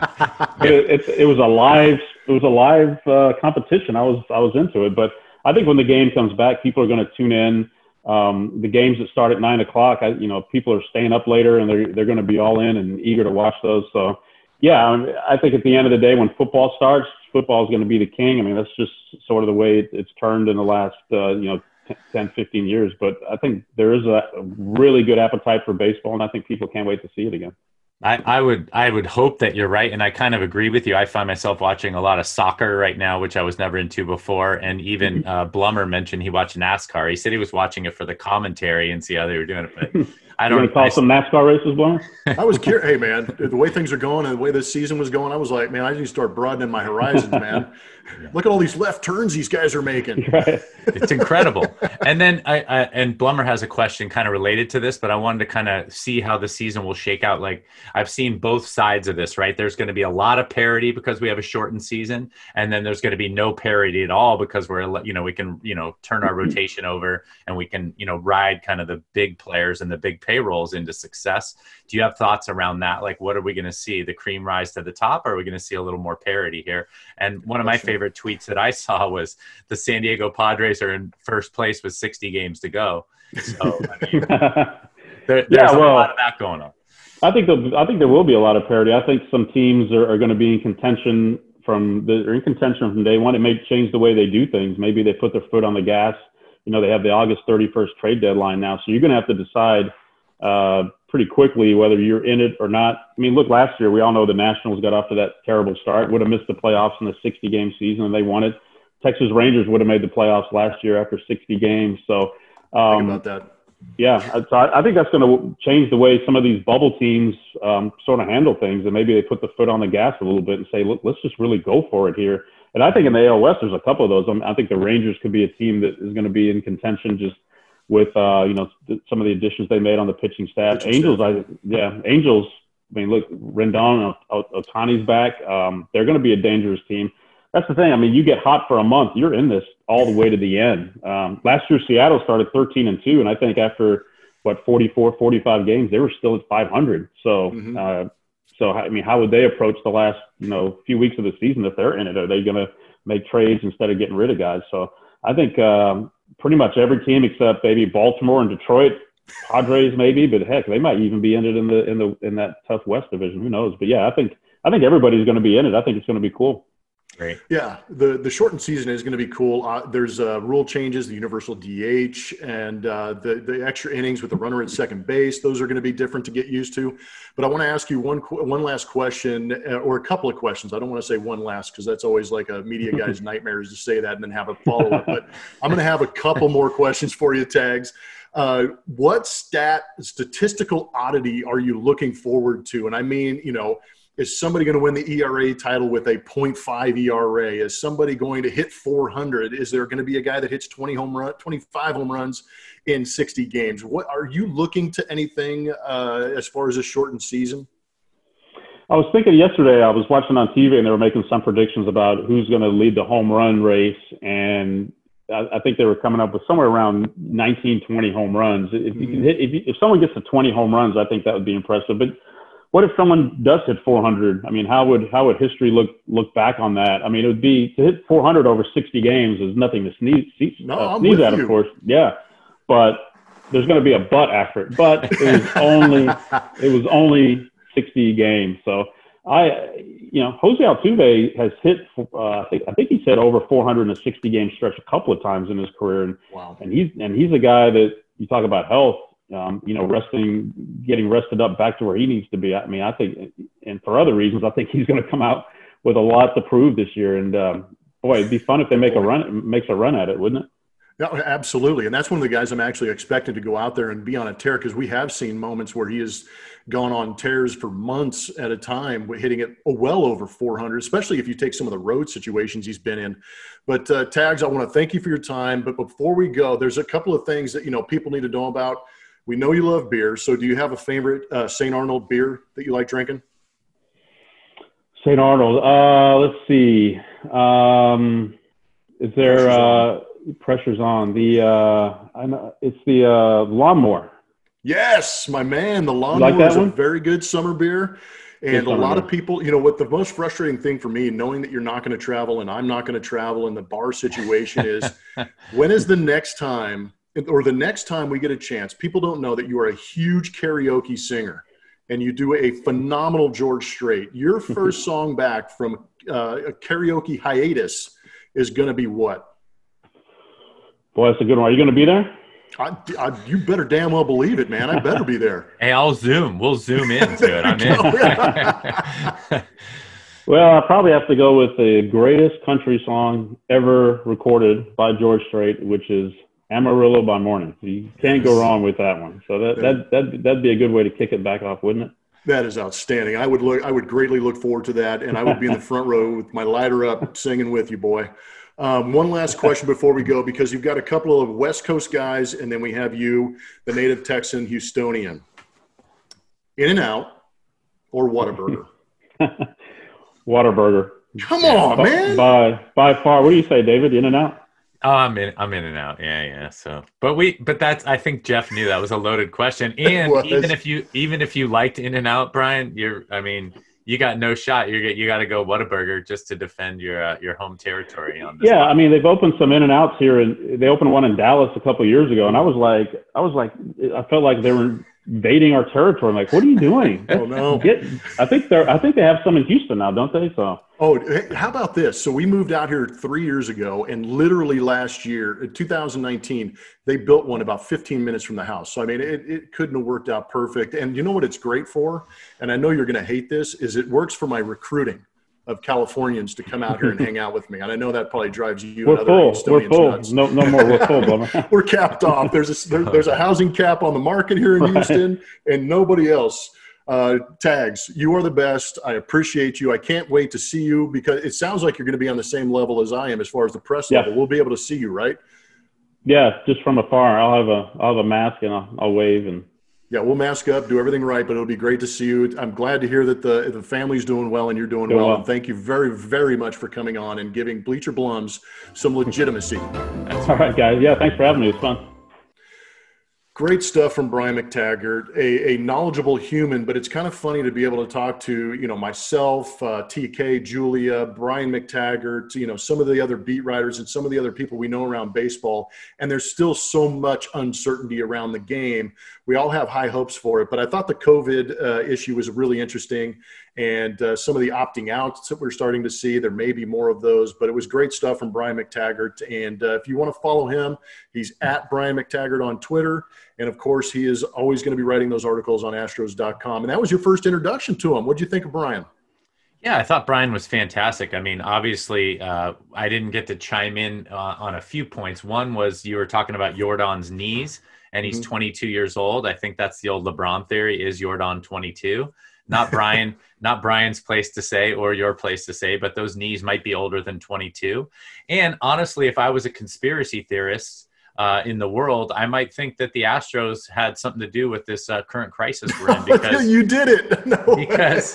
[SPEAKER 4] it, it, it was a live, it was a live uh, competition. I was, I was into it, but I think when the game comes back, people are going to tune in. Um, the games that start at nine o'clock, I, you know, people are staying up later, and they're, they're going to be all in and eager to watch those. So yeah, I, mean, I think at the end of the day, when football starts, football is going to be the king. I mean, that's just sort of the way it, it's turned in the last, uh, you know, ten, fifteen years. But I think there is a really good appetite for baseball, and I think people can't wait to see it again.
[SPEAKER 3] I, I would I would hope that you're right, and I kind of agree with you. I find myself watching a lot of soccer right now, which I was never into before. And even uh, Blummer mentioned he watched NASCAR. He said he was watching it for the commentary and see how they were doing it. But I don't.
[SPEAKER 4] You want to call some NASCAR races, Blummer?
[SPEAKER 2] I was curious. Hey, man, the way things are going and the way this season was going, I was like, man, I need to start broadening my horizons, man. Yeah. Look at all these left turns these guys are making.
[SPEAKER 4] Right.
[SPEAKER 3] It's incredible. And then I, I and Blummer has a question kind of related to this, but I wanted to kind of see how the season will shake out. Like, I've seen both sides of this, right? There's going to be a lot of parity because we have a shortened season, and then there's going to be no parity at all because we're, you know, we can, you know, turn our rotation over and we can, you know, ride kind of the big players and the big payrolls into success. Do you have thoughts around that? Like, what are we going to see? The cream rise to the top, or are we going to see a little more parity here? And one of my favorite tweets that I saw was the San Diego Padres are in first place with sixty games to go. So I mean, there, there's
[SPEAKER 4] yeah, well,
[SPEAKER 3] a lot of that going on.
[SPEAKER 4] I think the, I think there will be a lot of parity. I think some teams are, are going to be in contention from the or in contention from day one. It may change the way they do things. Maybe they put their foot on the gas. You know, they have the August thirty-first trade deadline now, so you're going to have to decide uh, pretty quickly whether you're in it or not. I mean, look, last year we all know the Nationals got off to that terrible start, would have missed the playoffs in the sixty game season, and they won it. Texas Rangers would have made the playoffs last year after sixty games. So, um,
[SPEAKER 2] think about that.
[SPEAKER 4] Yeah, so I, I think that's going to change the way some of these bubble teams um, sort of handle things, and maybe they put the foot on the gas a little bit and say, look, let's just really go for it here. And I think in the A L West, there's a couple of those. I, mean, I think the Rangers could be a team that is going to be in contention just with, uh, you know, th- some of the additions they made on the pitching staff. Pitching Angels, staff. I yeah, Angels, I mean, look, Rendon, Ohtani's back. Um, they're going to be a dangerous team. That's the thing. I mean, you get hot for a month, you're in this all the way to the end. Um, last year, Seattle started thirteen and two, and I think after, what, forty-four, forty-five games, they were still at five hundred. So, mm-hmm. uh, so I mean, how would they approach the last, you know, few weeks of the season if they're in it? Are they going to make trades instead of getting rid of guys? So I think um, pretty much every team except maybe Baltimore and Detroit, Padres maybe, but heck, they might even be in it in the in the in that tough West division. Who knows? But yeah, I think I think everybody's going to be in it. I think it's going to be cool.
[SPEAKER 3] Great.
[SPEAKER 2] Yeah, the the shortened season is going to be cool. Uh, there's uh, rule changes, the universal D H, and uh, the the extra innings with the runner at second base. Those are going to be different to get used to. But I want to ask you one one last question, uh, or a couple of questions. I don't want to say one last because that's always like a media guy's nightmare is to say that and then have a follow up. But I'm going to have a couple more questions for you, Tags. Uh, what stat statistical oddity are you looking forward to? And I mean, you know. Is somebody going to win the E R A title with a point five E R A? Is somebody going to hit four hundred? Is there going to be a guy that hits twenty home run, twenty-five home runs in sixty games? What are you looking to anything uh, as far as a shortened season?
[SPEAKER 4] I was thinking yesterday, I was watching on T V and they were making some predictions about who's going to lead the home run race. And I, I think they were coming up with somewhere around nineteen, twenty home runs. If you can hit, if, you, if someone gets to twenty home runs, I think that would be impressive. But what if someone does hit four hundred? I mean, how would how would history look look back on that? I mean, it would be to hit four hundred over sixty games is nothing to sneeze, sneeze,
[SPEAKER 2] no,
[SPEAKER 4] uh, sneeze at,
[SPEAKER 2] you.
[SPEAKER 4] of course. Yeah, but there's going to be a but after it. But it was only it was only sixty games. So I, you know, Jose Altuve has hit. Uh, I think I think he said over four hundred in a sixty game stretch a couple of times in his career, and
[SPEAKER 2] wow.
[SPEAKER 4] and he's and he's a guy that you talk about health. Um, you know, resting, getting rested up back to where he needs to be. I mean, I think, and for other reasons, I think he's going to come out with a lot to prove this year. And um, boy, it'd be fun if they make a run, makes a run at it, wouldn't it?
[SPEAKER 2] No, absolutely. And that's one of the guys I'm actually expecting to go out there and be on a tear, because we have seen moments where he has gone on tears for months at a time, hitting it well over four hundred, especially if you take some of the road situations he's been in. But uh, Tags, I want to thank you for your time. But before we go, there's a couple of things that, you know, people need to know about. We know you love beer. So do you have a favorite uh, Saint Arnold beer that you like drinking? Saint
[SPEAKER 4] Arnold. Uh, let's see. Um, is there uh, – pressure's on. The uh, I know it's the uh, Lawnmower.
[SPEAKER 2] Yes, my man. The Lawnmower
[SPEAKER 4] like
[SPEAKER 2] is a
[SPEAKER 4] one?
[SPEAKER 2] very good summer beer. And a lot of people, you know, what the most frustrating thing for me, knowing that you're not going to travel and I'm not going to travel, and the bar situation is, when is the next time – or the next time we get a chance, people don't know that you are a huge karaoke singer and you do a phenomenal George Strait. Your first song back from uh, a karaoke hiatus is going to be what?
[SPEAKER 4] Boy, that's a good one. Are you going to be there?
[SPEAKER 2] I, I, you better damn well believe it, man. I better be there.
[SPEAKER 3] Hey, I'll Zoom. We'll Zoom into it. I'm in.
[SPEAKER 4] Well, I probably have to go with the greatest country song ever recorded by George Strait, which is Amarillo by Morning. You can't go wrong with that one. So that that that that'd be a good way to kick it back off, wouldn't it?
[SPEAKER 2] That is outstanding. I would look. I would greatly look forward to that, and I would be in the front row with my lighter up, singing with you, boy. Um, one last question before we go, because you've got a couple of West Coast guys, and then we have you, the native Texan Houstonian. In-N-Out or Whataburger?
[SPEAKER 4] Whataburger.
[SPEAKER 2] Come on, man.
[SPEAKER 4] By by far. What do you say, David? In-N-Out?
[SPEAKER 3] Oh, I'm in. I'm in and out. Yeah, yeah. So, but we, but that's. I think Jeff knew that was a loaded question. And even if you, even if you liked In and Out, Brian, you're. I mean, you got no shot. You you got to go Whataburger just to defend your uh, your home territory on this.
[SPEAKER 4] Yeah,
[SPEAKER 3] one.
[SPEAKER 4] I mean, they've opened some In and Outs here, and they opened one in Dallas a couple of years ago, and I was like, I was like, I felt like they were invading our territory. I'm like, what are you doing?
[SPEAKER 2] Oh no!
[SPEAKER 4] Get, I think they're. I think they have some in Houston now, don't they? So.
[SPEAKER 2] Oh, how about this? So we moved out here three years ago, and literally last year, in two thousand nineteen, they built one about fifteen minutes from the house. So, I mean, it, it couldn't have worked out perfect. And you know what it's great for? And I know you're going to hate this, is it works for my recruiting of Californians to come out here and hang out with me. And I know that probably drives you
[SPEAKER 4] we're
[SPEAKER 2] and other
[SPEAKER 4] full. We're full.
[SPEAKER 2] nuts.
[SPEAKER 4] No, no more. We're full, Bummer.
[SPEAKER 2] We're capped off. There's a, there, there's a housing cap on the market here in Houston, and nobody else. Uh, Tags, you are the best. I appreciate you. I can't wait to see you, because it sounds like you're going to be on the same level as I am as far as the press
[SPEAKER 4] yeah.
[SPEAKER 2] level. We'll be able to see you, right?
[SPEAKER 4] Yeah, just from afar. I'll have a I'll have a mask and I'll, I'll wave and.
[SPEAKER 2] Yeah, we'll mask up, do everything right, but it'll be great to see you. I'm glad to hear that the the family's doing well and you're doing, doing well. well. And thank you very, very much for coming on and giving Bleacher Blums some legitimacy.
[SPEAKER 4] All right, guys. Yeah, thanks for having me. It's fun.
[SPEAKER 2] Great stuff from Brian McTaggart, a, a knowledgeable human, but it's kind of funny to be able to talk to, you know, myself, uh, T K, Julia, Brian McTaggart, you know, some of the other beat writers and some of the other people we know around baseball. And there's still so much uncertainty around the game. We all have high hopes for it, but I thought the COVID uh, issue was really interesting. And uh, some of the opting outs that we're starting to see, there may be more of those, but it was great stuff from Brian McTaggart. And uh, if you want to follow him, he's at Brian McTaggart on Twitter. And of course, he is always going to be writing those articles on Astros dot com. And that was your first introduction to him. What did you think of Brian?
[SPEAKER 3] Yeah, I thought Brian was fantastic. I mean, obviously, uh, I didn't get to chime in uh, on a few points. One was you were talking about Yordan's knees, and he's mm-hmm. twenty-two years old. I think that's the old LeBron theory, is Yordan twenty-two? Not Brian, not Brian's place to say or your place to say, but those knees might be older than twenty-two. And honestly, if I was a conspiracy theorist uh, in the world, I might think that the Astros had something to do with this uh, current crisis we're in. Because
[SPEAKER 2] you did it. No
[SPEAKER 3] because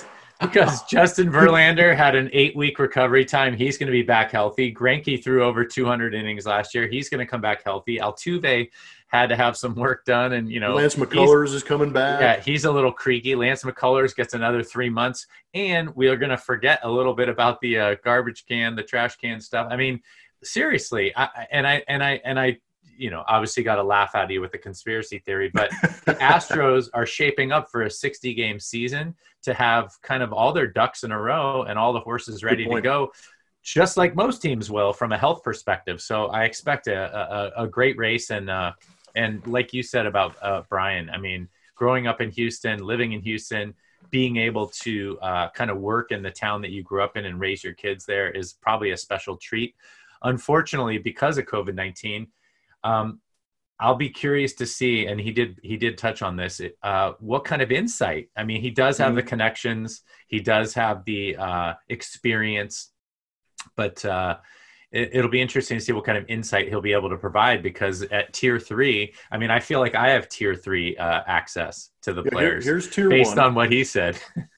[SPEAKER 3] because Justin Verlander had an eight-week recovery time. He's going to be back healthy. Greinke threw over two hundred innings last year. He's going to come back healthy. Altuve had to have some work done, and you know
[SPEAKER 2] Lance McCullers is coming back.
[SPEAKER 3] Yeah, he's a little creaky. Lance McCullers gets another three months, and we are going to forget a little bit about the uh, garbage can, the trash can stuff. I mean, seriously, I, and I and I and I. you know, obviously got to laugh at you with the conspiracy theory, but the Astros are shaping up for a sixty game season to have kind of all their ducks in a row and all the horses ready to go, just like most teams will from a health perspective. So I expect a, a, a great race. And, uh, and like you said about uh, Brian, I mean, growing up in Houston, living in Houston, being able to uh, kind of work in the town that you grew up in and raise your kids there is probably a special treat. Unfortunately, because of COVID nineteen, Um, I'll be curious to see, and he did he did touch on this, uh, what kind of insight. I mean, he does have mm-hmm. the connections, he does have the uh, experience, but uh, it, it'll be interesting to see what kind of insight he'll be able to provide, because at tier three, I mean, I feel like I have tier three uh, access to the
[SPEAKER 2] yeah,
[SPEAKER 3] players
[SPEAKER 2] here, here's tier
[SPEAKER 3] based
[SPEAKER 2] one.
[SPEAKER 3] on what he said.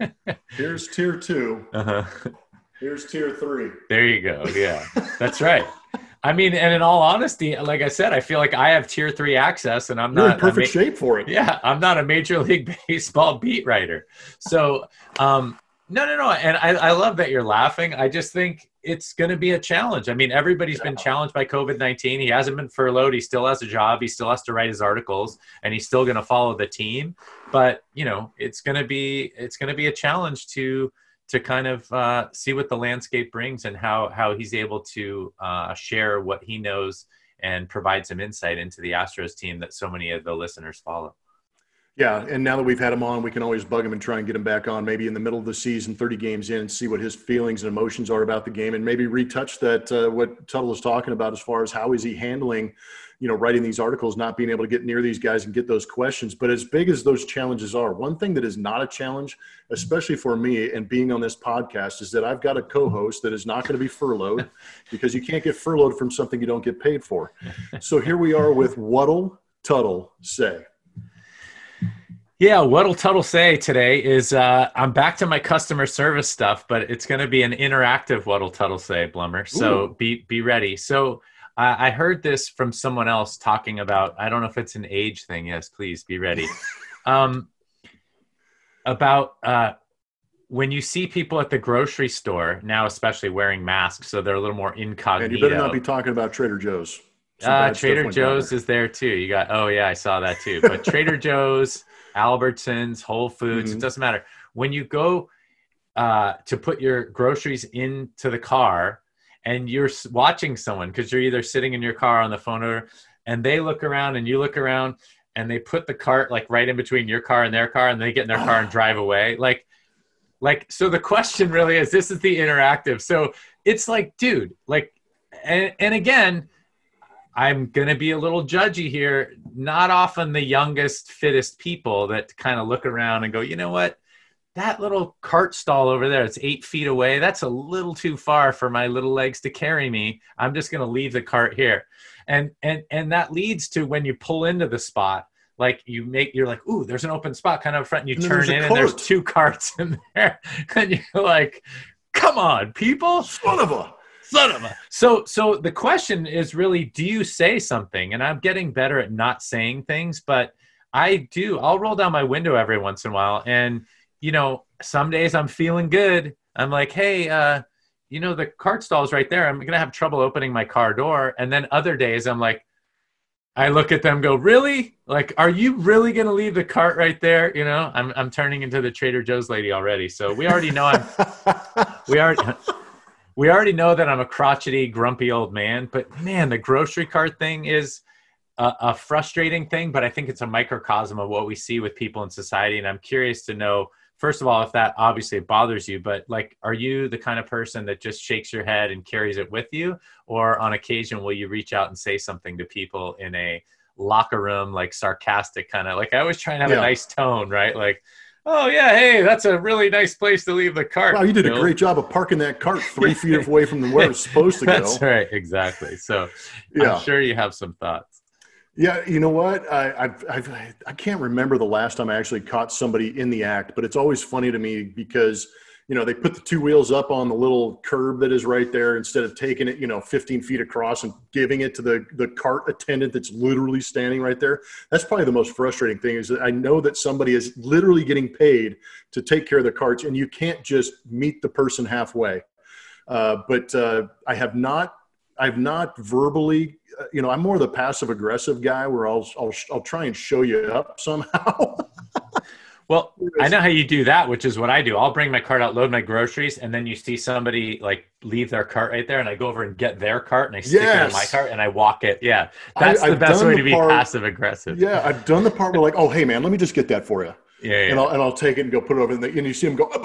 [SPEAKER 2] Here's tier two.
[SPEAKER 3] Uh-huh.
[SPEAKER 2] Here's tier three.
[SPEAKER 3] There you go. Yeah, that's right. I mean, and in all honesty, like I said, I feel like I have tier three access, and I'm
[SPEAKER 2] You're
[SPEAKER 3] not
[SPEAKER 2] in perfect
[SPEAKER 3] ma-
[SPEAKER 2] shape for it.
[SPEAKER 3] Yeah, I'm not a Major League Baseball beat writer. So, um, no, no, no. And I, I love that you're laughing. I just think it's going to be a challenge. I mean, everybody's yeah. been challenged by COVID nineteen. He hasn't been furloughed. He still has a job. He still has to write his articles, and he's still going to follow the team. But, you know, it's going to be it's going to be a challenge to to kind of uh, see what the landscape brings and how, how he's able to uh, share what he knows and provide some insight into the Astros team that so many of the listeners follow.
[SPEAKER 2] Yeah, and now that we've had him on, we can always bug him and try and get him back on maybe in the middle of the season, thirty games in, and see what his feelings and emotions are about the game, and maybe retouch that, uh, what Tuttle was talking about as far as how is he handling, you know, writing these articles, not being able to get near these guys and get those questions. But as big as those challenges are, one thing that is not a challenge, especially for me and being on this podcast, is that I've got a co-host that is not going to be furloughed, because you can't get furloughed from something you don't get paid for. So here we are with What'll Tuttle Say.
[SPEAKER 3] Yeah, what'll Tuttle say today is uh, I'm back to my customer service stuff, but it's going to be an interactive what'll Tuttle say, Blummer. So Ooh. be be ready. So uh, I heard this from someone else talking about, I don't know if it's an age thing. Yes, please be ready. um, about uh, when you see people at the grocery store now, especially wearing masks, so they're a little more incognito.
[SPEAKER 2] And you better not be talking about Trader Joe's.
[SPEAKER 3] Uh, Trader Joe's is there too. You got, oh yeah, I saw that too. But Trader Joe's, Albertsons, Whole Foods, mm-hmm. it doesn't matter. When you go uh, to put your groceries into the car and you're watching someone, because you're either sitting in your car on the phone or, and they look around and you look around and they put the cart like right in between your car and their car, and they get in their car and drive away. Like, like, so the question really is, this is the interactive. So it's like, dude, like, and, and again, I'm going to be a little judgy here. Not often the youngest, fittest people that kind of look around and go, you know what? That little cart stall over there, it's eight feet away. That's a little too far for my little legs to carry me. I'm just going to leave the cart here. And, and, and that leads to when you pull into the spot, like you make, you're like, ooh, there's an open spot kind of up front, and you and turn in and there's two carts in there. And you're like, come on, people.
[SPEAKER 2] Son of a.
[SPEAKER 3] Son of a. So, so the question is really, do you say something? And I'm getting better at not saying things, but I do. I'll roll down my window every once in a while. And, you know, some days I'm feeling good. I'm like, hey, uh, you know, the cart stall's right there. I'm going to have trouble opening my car door. And then other days I'm like, I look at them, go, really? Like, are you really going to leave the cart right there? You know, I'm, I'm turning into the Trader Joe's lady already. So we already know I'm, we already, We already know that I'm a crotchety, grumpy old man, but man, the grocery cart thing is a, a frustrating thing, but I think it's a microcosm of what we see with people in society. And I'm curious to know, first of all, if that obviously bothers you, but like, are you the kind of person that just shakes your head and carries it with you? Or on occasion, will you reach out and say something to people in a locker room, like sarcastic kind of, like I always try and have yeah. a nice tone, right? Like, oh, yeah, hey, that's a really nice place to leave the cart.
[SPEAKER 2] Wow, you did
[SPEAKER 3] Bill.
[SPEAKER 2] a great job of parking that cart three feet away from where it's supposed to go.
[SPEAKER 3] That's right, exactly. So yeah. I'm sure you have some thoughts.
[SPEAKER 2] Yeah, you know what? I I've, I've, I can't remember the last time I actually caught somebody in the act, but it's always funny to me because, you know, they put the two wheels up on the little curb that is right there instead of taking it, you know, fifteen feet across and giving it to the, the cart attendant that's literally standing right there. That's probably the most frustrating thing is that I know that somebody is literally getting paid to take care of the carts and you can't just meet the person halfway. Uh, but uh, I have not, I've not verbally, uh, you know, I'm more the passive aggressive guy where I'll, I'll, I'll try and show you up somehow.
[SPEAKER 3] Well, I know how you do that, which is what I do. I'll bring my cart out, load my groceries, and then you see somebody like leave their cart right there, and I go over and get their cart, and I stick yes. it in my cart, and I walk it. Yeah, that's I, the I've best way to be part, passive aggressive.
[SPEAKER 2] Yeah, I've done the part where like, oh, hey, man, let me just get that for you.
[SPEAKER 3] Yeah, yeah.
[SPEAKER 2] And I'll and I'll take it and go put it over, and, the, and you see him go,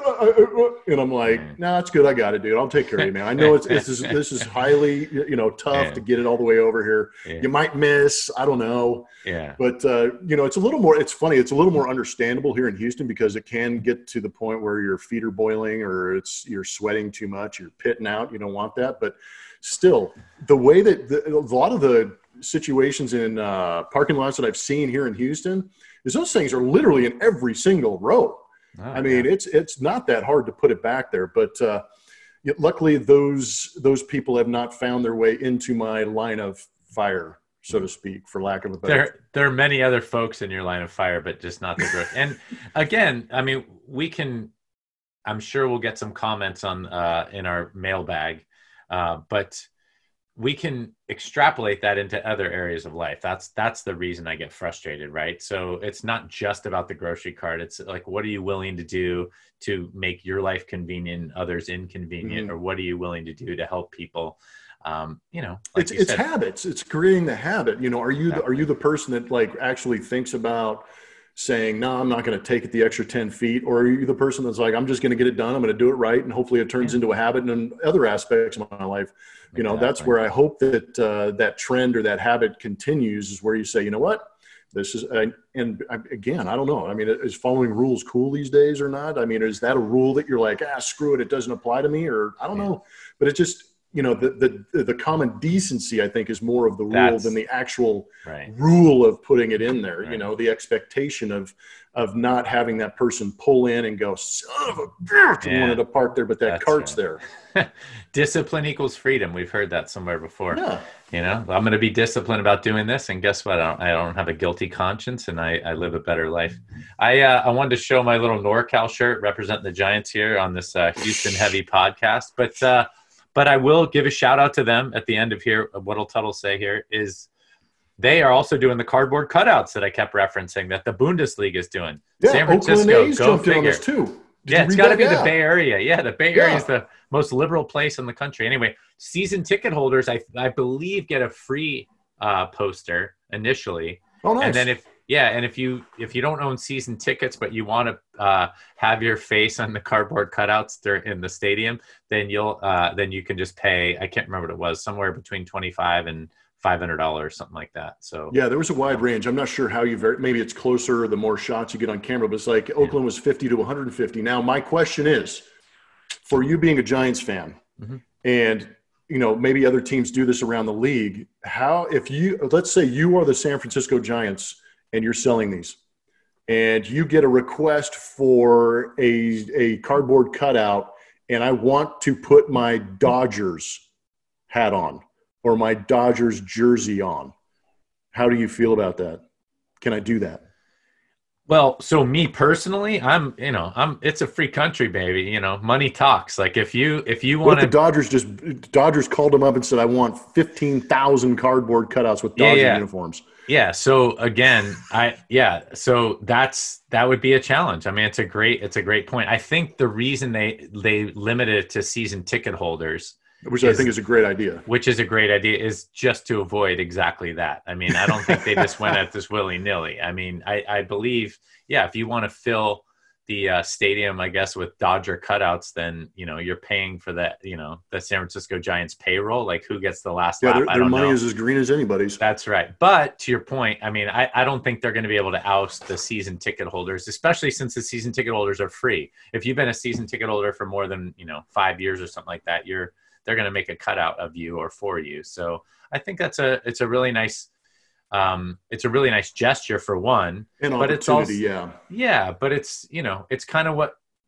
[SPEAKER 2] and I'm like, no, nah, that's good. I got it, dude. I'll take care of you, man. I know it's this is this is highly you know tough yeah. to get it all the way over here. Yeah. You might miss, I don't know.
[SPEAKER 3] Yeah.
[SPEAKER 2] But uh, you know, it's a little more. It's funny. It's a little more understandable here in Houston because it can get to the point where your feet are boiling or it's you're sweating too much, you're pitting out. You don't want that, but still, the way that the, a lot of the situations in uh, parking lots that I've seen here in Houston is those things are literally in every single row. Oh, I mean, yeah. it's it's not that hard to put it back there, but uh, luckily those those people have not found their way into my line of fire, so to speak, for lack of a better.
[SPEAKER 3] There, there are many other folks in your line of fire, but just not the group. And again, I mean, we can. I'm sure we'll get some comments on uh, in our mailbag, uh, but we can extrapolate that into other areas of life. That's that's the reason I get frustrated, right? So it's not just about the grocery cart. It's like, what are you willing to do to make your life convenient, others inconvenient, mm-hmm. or what are you willing to do to help people? Um, you know, like
[SPEAKER 2] it's
[SPEAKER 3] you
[SPEAKER 2] it's
[SPEAKER 3] said,
[SPEAKER 2] habits. It's creating the habit. You know, are you the, are you the person that like actually thinks about saying, no, I'm not going to take it the extra ten feet? Or are you the person that's like, I'm just going to get it done. I'm going to do it right. And hopefully it turns yeah. into a habit. And in other aspects of my life, you know, exactly. that's where I hope that uh, that trend or that habit continues is where you say, you know what, this is, uh, and I, again, I don't know. I mean, is following rules cool these days or not? I mean, is that a rule that you're like, ah, screw it, it doesn't apply to me? Or I don't yeah. know, but it just, you know, the, the, the common decency, I think, is more of the rule That's, than the actual
[SPEAKER 3] right.
[SPEAKER 2] rule of putting it in there.
[SPEAKER 3] Right.
[SPEAKER 2] You know, the expectation of, of not having that person pull in and go, son of a bitch, I wanted to park there, but that That's cart's right.
[SPEAKER 3] there. Discipline equals freedom. We've heard that somewhere before.
[SPEAKER 2] Yeah.
[SPEAKER 3] You know, I'm going to be disciplined about doing this. And guess what? I don't, I don't have a guilty conscience and I, I live a better life. I, uh, I wanted to show my little NorCal shirt representing the Giants here on this uh, Houston Heavy podcast, but, uh, But I will give a shout out to them at the end of here. What'll Tuttle say here is they are also doing the cardboard cutouts that I kept referencing that the Bundesliga is doing.
[SPEAKER 2] Yeah,
[SPEAKER 3] San Francisco,
[SPEAKER 2] Oakland A's
[SPEAKER 3] go
[SPEAKER 2] jumped
[SPEAKER 3] figure.
[SPEAKER 2] in on this too. Did
[SPEAKER 3] yeah, it's got to be
[SPEAKER 2] yeah.
[SPEAKER 3] the Bay Area. Yeah, the Bay
[SPEAKER 2] yeah.
[SPEAKER 3] Area is the most liberal place in the country. Anyway, season ticket holders, I I believe, get a free uh, poster initially.
[SPEAKER 2] Oh, nice.
[SPEAKER 3] And then if Yeah, and if you if you don't own season tickets, but you want to uh, have your face on the cardboard cutouts there in the stadium, then you'll uh, then you can just pay. I can't remember what it was, somewhere between twenty-five and five hundred dollars, something like that. So
[SPEAKER 2] yeah, there was a wide range. I'm not sure how you ver- maybe it's closer the more shots you get on camera, but it's like yeah. Oakland was fifty to one hundred fifty. Now my question is, for you being a Giants fan, mm-hmm. and you know maybe other teams do this around the league, how if you let's say you are the San Francisco Giants. And you're selling these, and you get a request for a, a cardboard cutout, and I want to put my Dodgers hat on or my Dodgers jersey on. How do you feel about that? Can I do that?
[SPEAKER 3] Well, so me personally, I'm, you know, I'm, it's a free country, baby. You know, money talks. Like if you, if you want
[SPEAKER 2] to, the Dodgers just Dodgers called them up and said, I want fifteen thousand cardboard cutouts with Dodger yeah, yeah. uniforms.
[SPEAKER 3] Yeah. So again, I, yeah. So that's, that would be a challenge. I mean, it's a great, it's a great point. I think the reason they, they limited it to season ticket holders,
[SPEAKER 2] which is, I think is a great idea,
[SPEAKER 3] which is a great idea is just to avoid exactly that. I mean, I don't think they just went at this willy nilly. I mean, I, I believe, yeah, if you want to fill the uh, stadium, I guess, with Dodger cutouts, then, you know, you're paying for that, you know, the San Francisco Giants payroll, like who gets the last
[SPEAKER 2] yeah,
[SPEAKER 3] lap?
[SPEAKER 2] Their,
[SPEAKER 3] I
[SPEAKER 2] their
[SPEAKER 3] don't
[SPEAKER 2] money
[SPEAKER 3] know.
[SPEAKER 2] is as green as anybody's.
[SPEAKER 3] That's right. But to your point, I mean, I, I don't think they're going to be able to oust the season ticket holders, especially since the season ticket holders are free. If you've been a season ticket holder for more than, you know, five years or something like that, you're, they're going to make a cutout of you or for you. So I think that's a, it's a really nice, um, it's a really nice gesture for one,
[SPEAKER 2] and
[SPEAKER 3] but it's also,
[SPEAKER 2] yeah,
[SPEAKER 3] yeah, but it's, you know, it's kind of what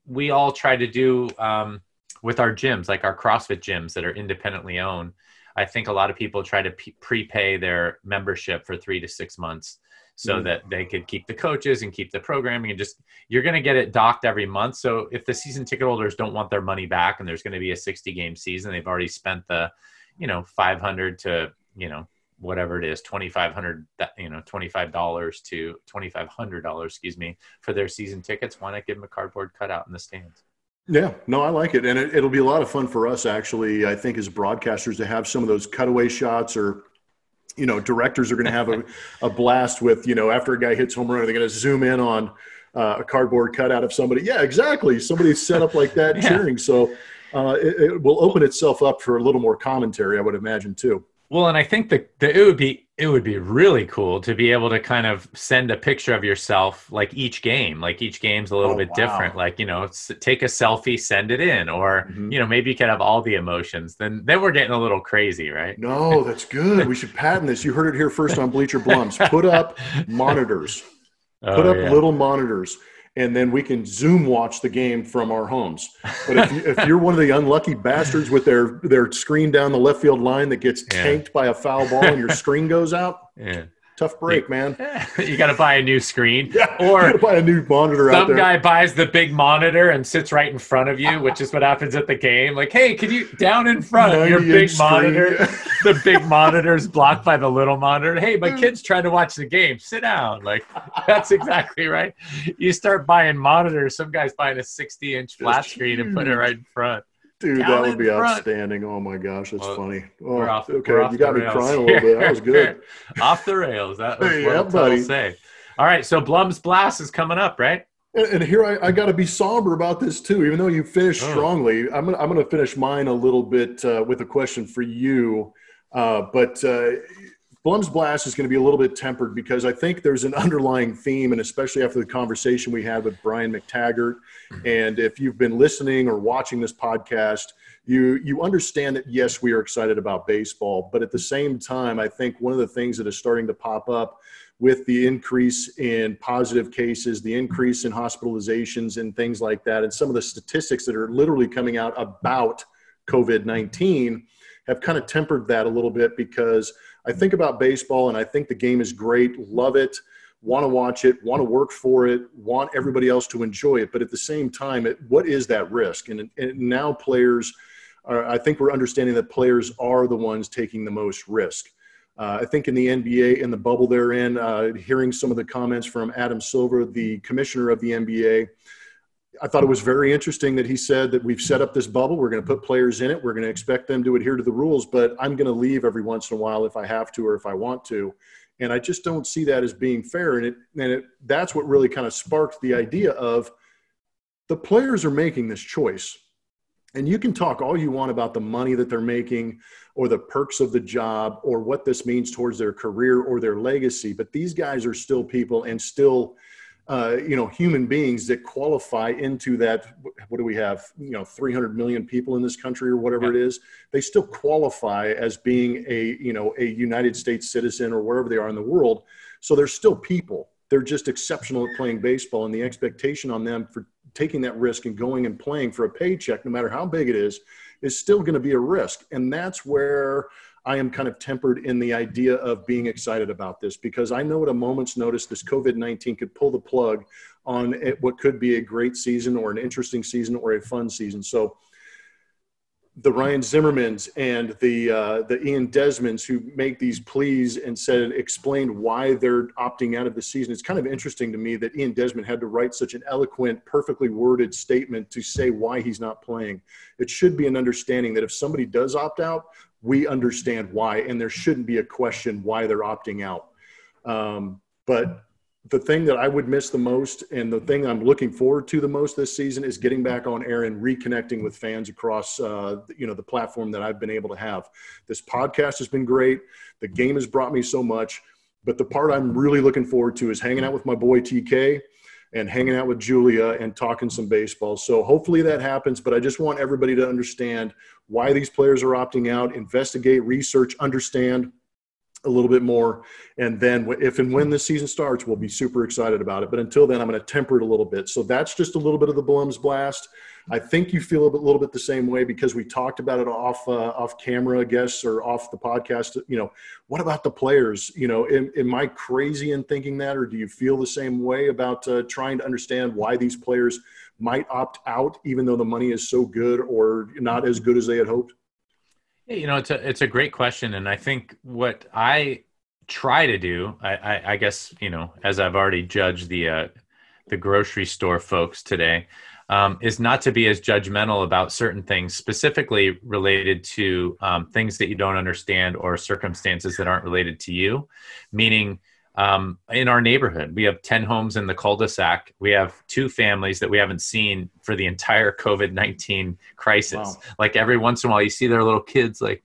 [SPEAKER 3] we all try to do um, with our gyms, like our CrossFit gyms that are independently owned. I think a lot of people try to p- prepay their membership for three to six months so mm. that they could keep the coaches and keep the programming, and just, you're going to get it docked every month. So if the season ticket holders don't want their money back and there's going to be a sixty game season, they've already spent the, you know, five hundred to, you know, whatever it is, twenty-five hundred, you know, twenty-five dollars to twenty-five hundred dollars, excuse me, for their season tickets. Why not give them a cardboard cutout in the stands?
[SPEAKER 2] Yeah, no, I like it. And it, it'll be a lot of fun for us, actually, I think, as broadcasters, to have some of those cutaway shots, or, you know, directors are going to have a, a blast with, you know, after a guy hits home run, they're going to zoom in on uh, a cardboard cutout of somebody. Yeah, exactly. Somebody set up like that, yeah. cheering. So uh, it, it will open itself up for a little more commentary, I would imagine, too.
[SPEAKER 3] Well, and I think that the, it would be it would be really cool to be able to kind of send a picture of yourself, like each game. Like each game's a little oh, bit wow. different. Like, you know, take a selfie, send it in, or mm-hmm. you know, maybe you could have all the emotions. Then then we're getting a little crazy, right?
[SPEAKER 2] No, that's good. We should patent this. You heard it here first on Bleacher Blums. Put up monitors.
[SPEAKER 3] Oh,
[SPEAKER 2] Put up
[SPEAKER 3] yeah.
[SPEAKER 2] little monitors. And then we can Zoom watch the game from our homes. But if, you, if you're one of the unlucky bastards with their, their screen down the left field line that gets yeah. tanked by a foul ball and your screen goes out,
[SPEAKER 3] yeah.
[SPEAKER 2] tough break, man.
[SPEAKER 3] You got to buy a new screen.
[SPEAKER 2] Yeah,
[SPEAKER 3] or
[SPEAKER 2] buy a new monitor out there.
[SPEAKER 3] Some guy buys the big monitor and sits right in front of you, which is what happens at the game. Like, hey, can you down in front of your big monitor? The big monitor's blocked by the little monitor. Hey, my kid's trying to watch the game. Sit down. Like, that's exactly right. You start buying monitors. Some guy's buying a sixty inch flat screen and put it right in front.
[SPEAKER 2] Dude,
[SPEAKER 3] Down
[SPEAKER 2] that would be
[SPEAKER 3] front.
[SPEAKER 2] outstanding. Oh my gosh, that's
[SPEAKER 3] well,
[SPEAKER 2] funny. Oh,
[SPEAKER 3] we're off,
[SPEAKER 2] okay,
[SPEAKER 3] we're off
[SPEAKER 2] you got me
[SPEAKER 3] rails.
[SPEAKER 2] crying a little bit. That was good.
[SPEAKER 3] Off the rails. That was
[SPEAKER 2] hey,
[SPEAKER 3] what
[SPEAKER 2] yeah,
[SPEAKER 3] I'll
[SPEAKER 2] buddy.
[SPEAKER 3] say. All right, so Blum's Blast is coming up, right?
[SPEAKER 2] And, and here I, I got to be somber about this too. Even though you finished
[SPEAKER 3] oh.
[SPEAKER 2] strongly, I'm gonna I'm gonna finish mine a little bit uh, with a question for you. Uh, but uh, Blum's Blast is going to be a little bit tempered, because I think there's an underlying theme, and especially after the conversation we had with Brian McTaggart. And if you've been listening or watching this podcast, you you understand that, yes, we are excited about baseball. But at the same time, I think one of the things that is starting to pop up with the increase in positive cases, the increase in hospitalizations and things like that, and some of the statistics that are literally coming out about COVID nineteen have kind of tempered that a little bit, because I think about baseball and I think the game is great, love it, want to watch it, want to work for it, want everybody else to enjoy it. But at the same time, it, what is that risk? And, and now players are, I think we're understanding that players are the ones taking the most risk. Uh, I think in the N B A, in the bubble they're in, uh, hearing some of the comments from Adam Silver, the commissioner of the N B A, I thought it was very interesting that he said that we've set up this bubble. We're going to put players in it. We're going to expect them to adhere to the rules, but I'm going to leave every once in a while if I have to or if I want to. And I just don't see that as being fair. And it, and it, that's what really kind of sparked the idea of the players are making this choice. And you can talk all you want about the money that they're making or the perks of the job or what this means towards their career or their legacy. But these guys are still people and still Uh, you know, human beings that qualify into that. What do we have? You know, three hundred million people in this country or whatever yeah. it is. They still qualify as being a, you know, a United States citizen or wherever they are in the world. So they're still people. They're just exceptional at playing baseball, and the expectation on them for taking that risk and going and playing for a paycheck, no matter how big it is, is still going to be a risk. And that's where I am kind of tempered in the idea of being excited about this, because I know at a moment's notice this COVID nineteen could pull the plug on what could be a great season or an interesting season or a fun season. So the Ryan Zimmermans and the uh, the Ian Desmonds who make these pleas and said, explained why they're opting out of the season. It's kind of interesting to me that Ian Desmond had to write such an eloquent, perfectly worded statement to say why he's not playing. It should be an understanding that if somebody does opt out, we understand why, and there shouldn't be a question why they're opting out. Um, but the thing that I would miss the most and the thing I'm looking forward to the most this season is getting back on air and reconnecting with fans across, uh, you know, the platform that I've been able to have. This podcast has been great. The game has brought me so much, but the part I'm really looking forward to is hanging out with my boy T K and hanging out with Julia and talking some baseball. So hopefully that happens, but I just want everybody to understand why these players are opting out, investigate, research, understand, a little bit more. And then if and when this season starts, we'll be super excited about it. But until then, I'm going to temper it a little bit. So that's just a little bit of the Blums blast. I think you feel a bit, little bit the same way because we talked about it off uh, off camera, I guess, or off the podcast. You know, what about the players? You know, am, am I crazy in thinking that, or do you feel the same way about uh, trying to understand why these players might opt out, even though the money is so good or not as good as they had hoped?
[SPEAKER 3] Yeah, you know, it's a it's a great question, and I think what I try to do, I, I, I guess, you know, as I've already judged the uh, the grocery store folks today. Um, is not to be as judgmental about certain things, specifically related to um, things that you don't understand or circumstances that aren't related to you. Meaning, um, in our neighborhood, we have ten homes in the cul-de-sac. We have two families that we haven't seen for the entire COVID nineteen crisis. Wow. Like every once in a while, you see their little kids like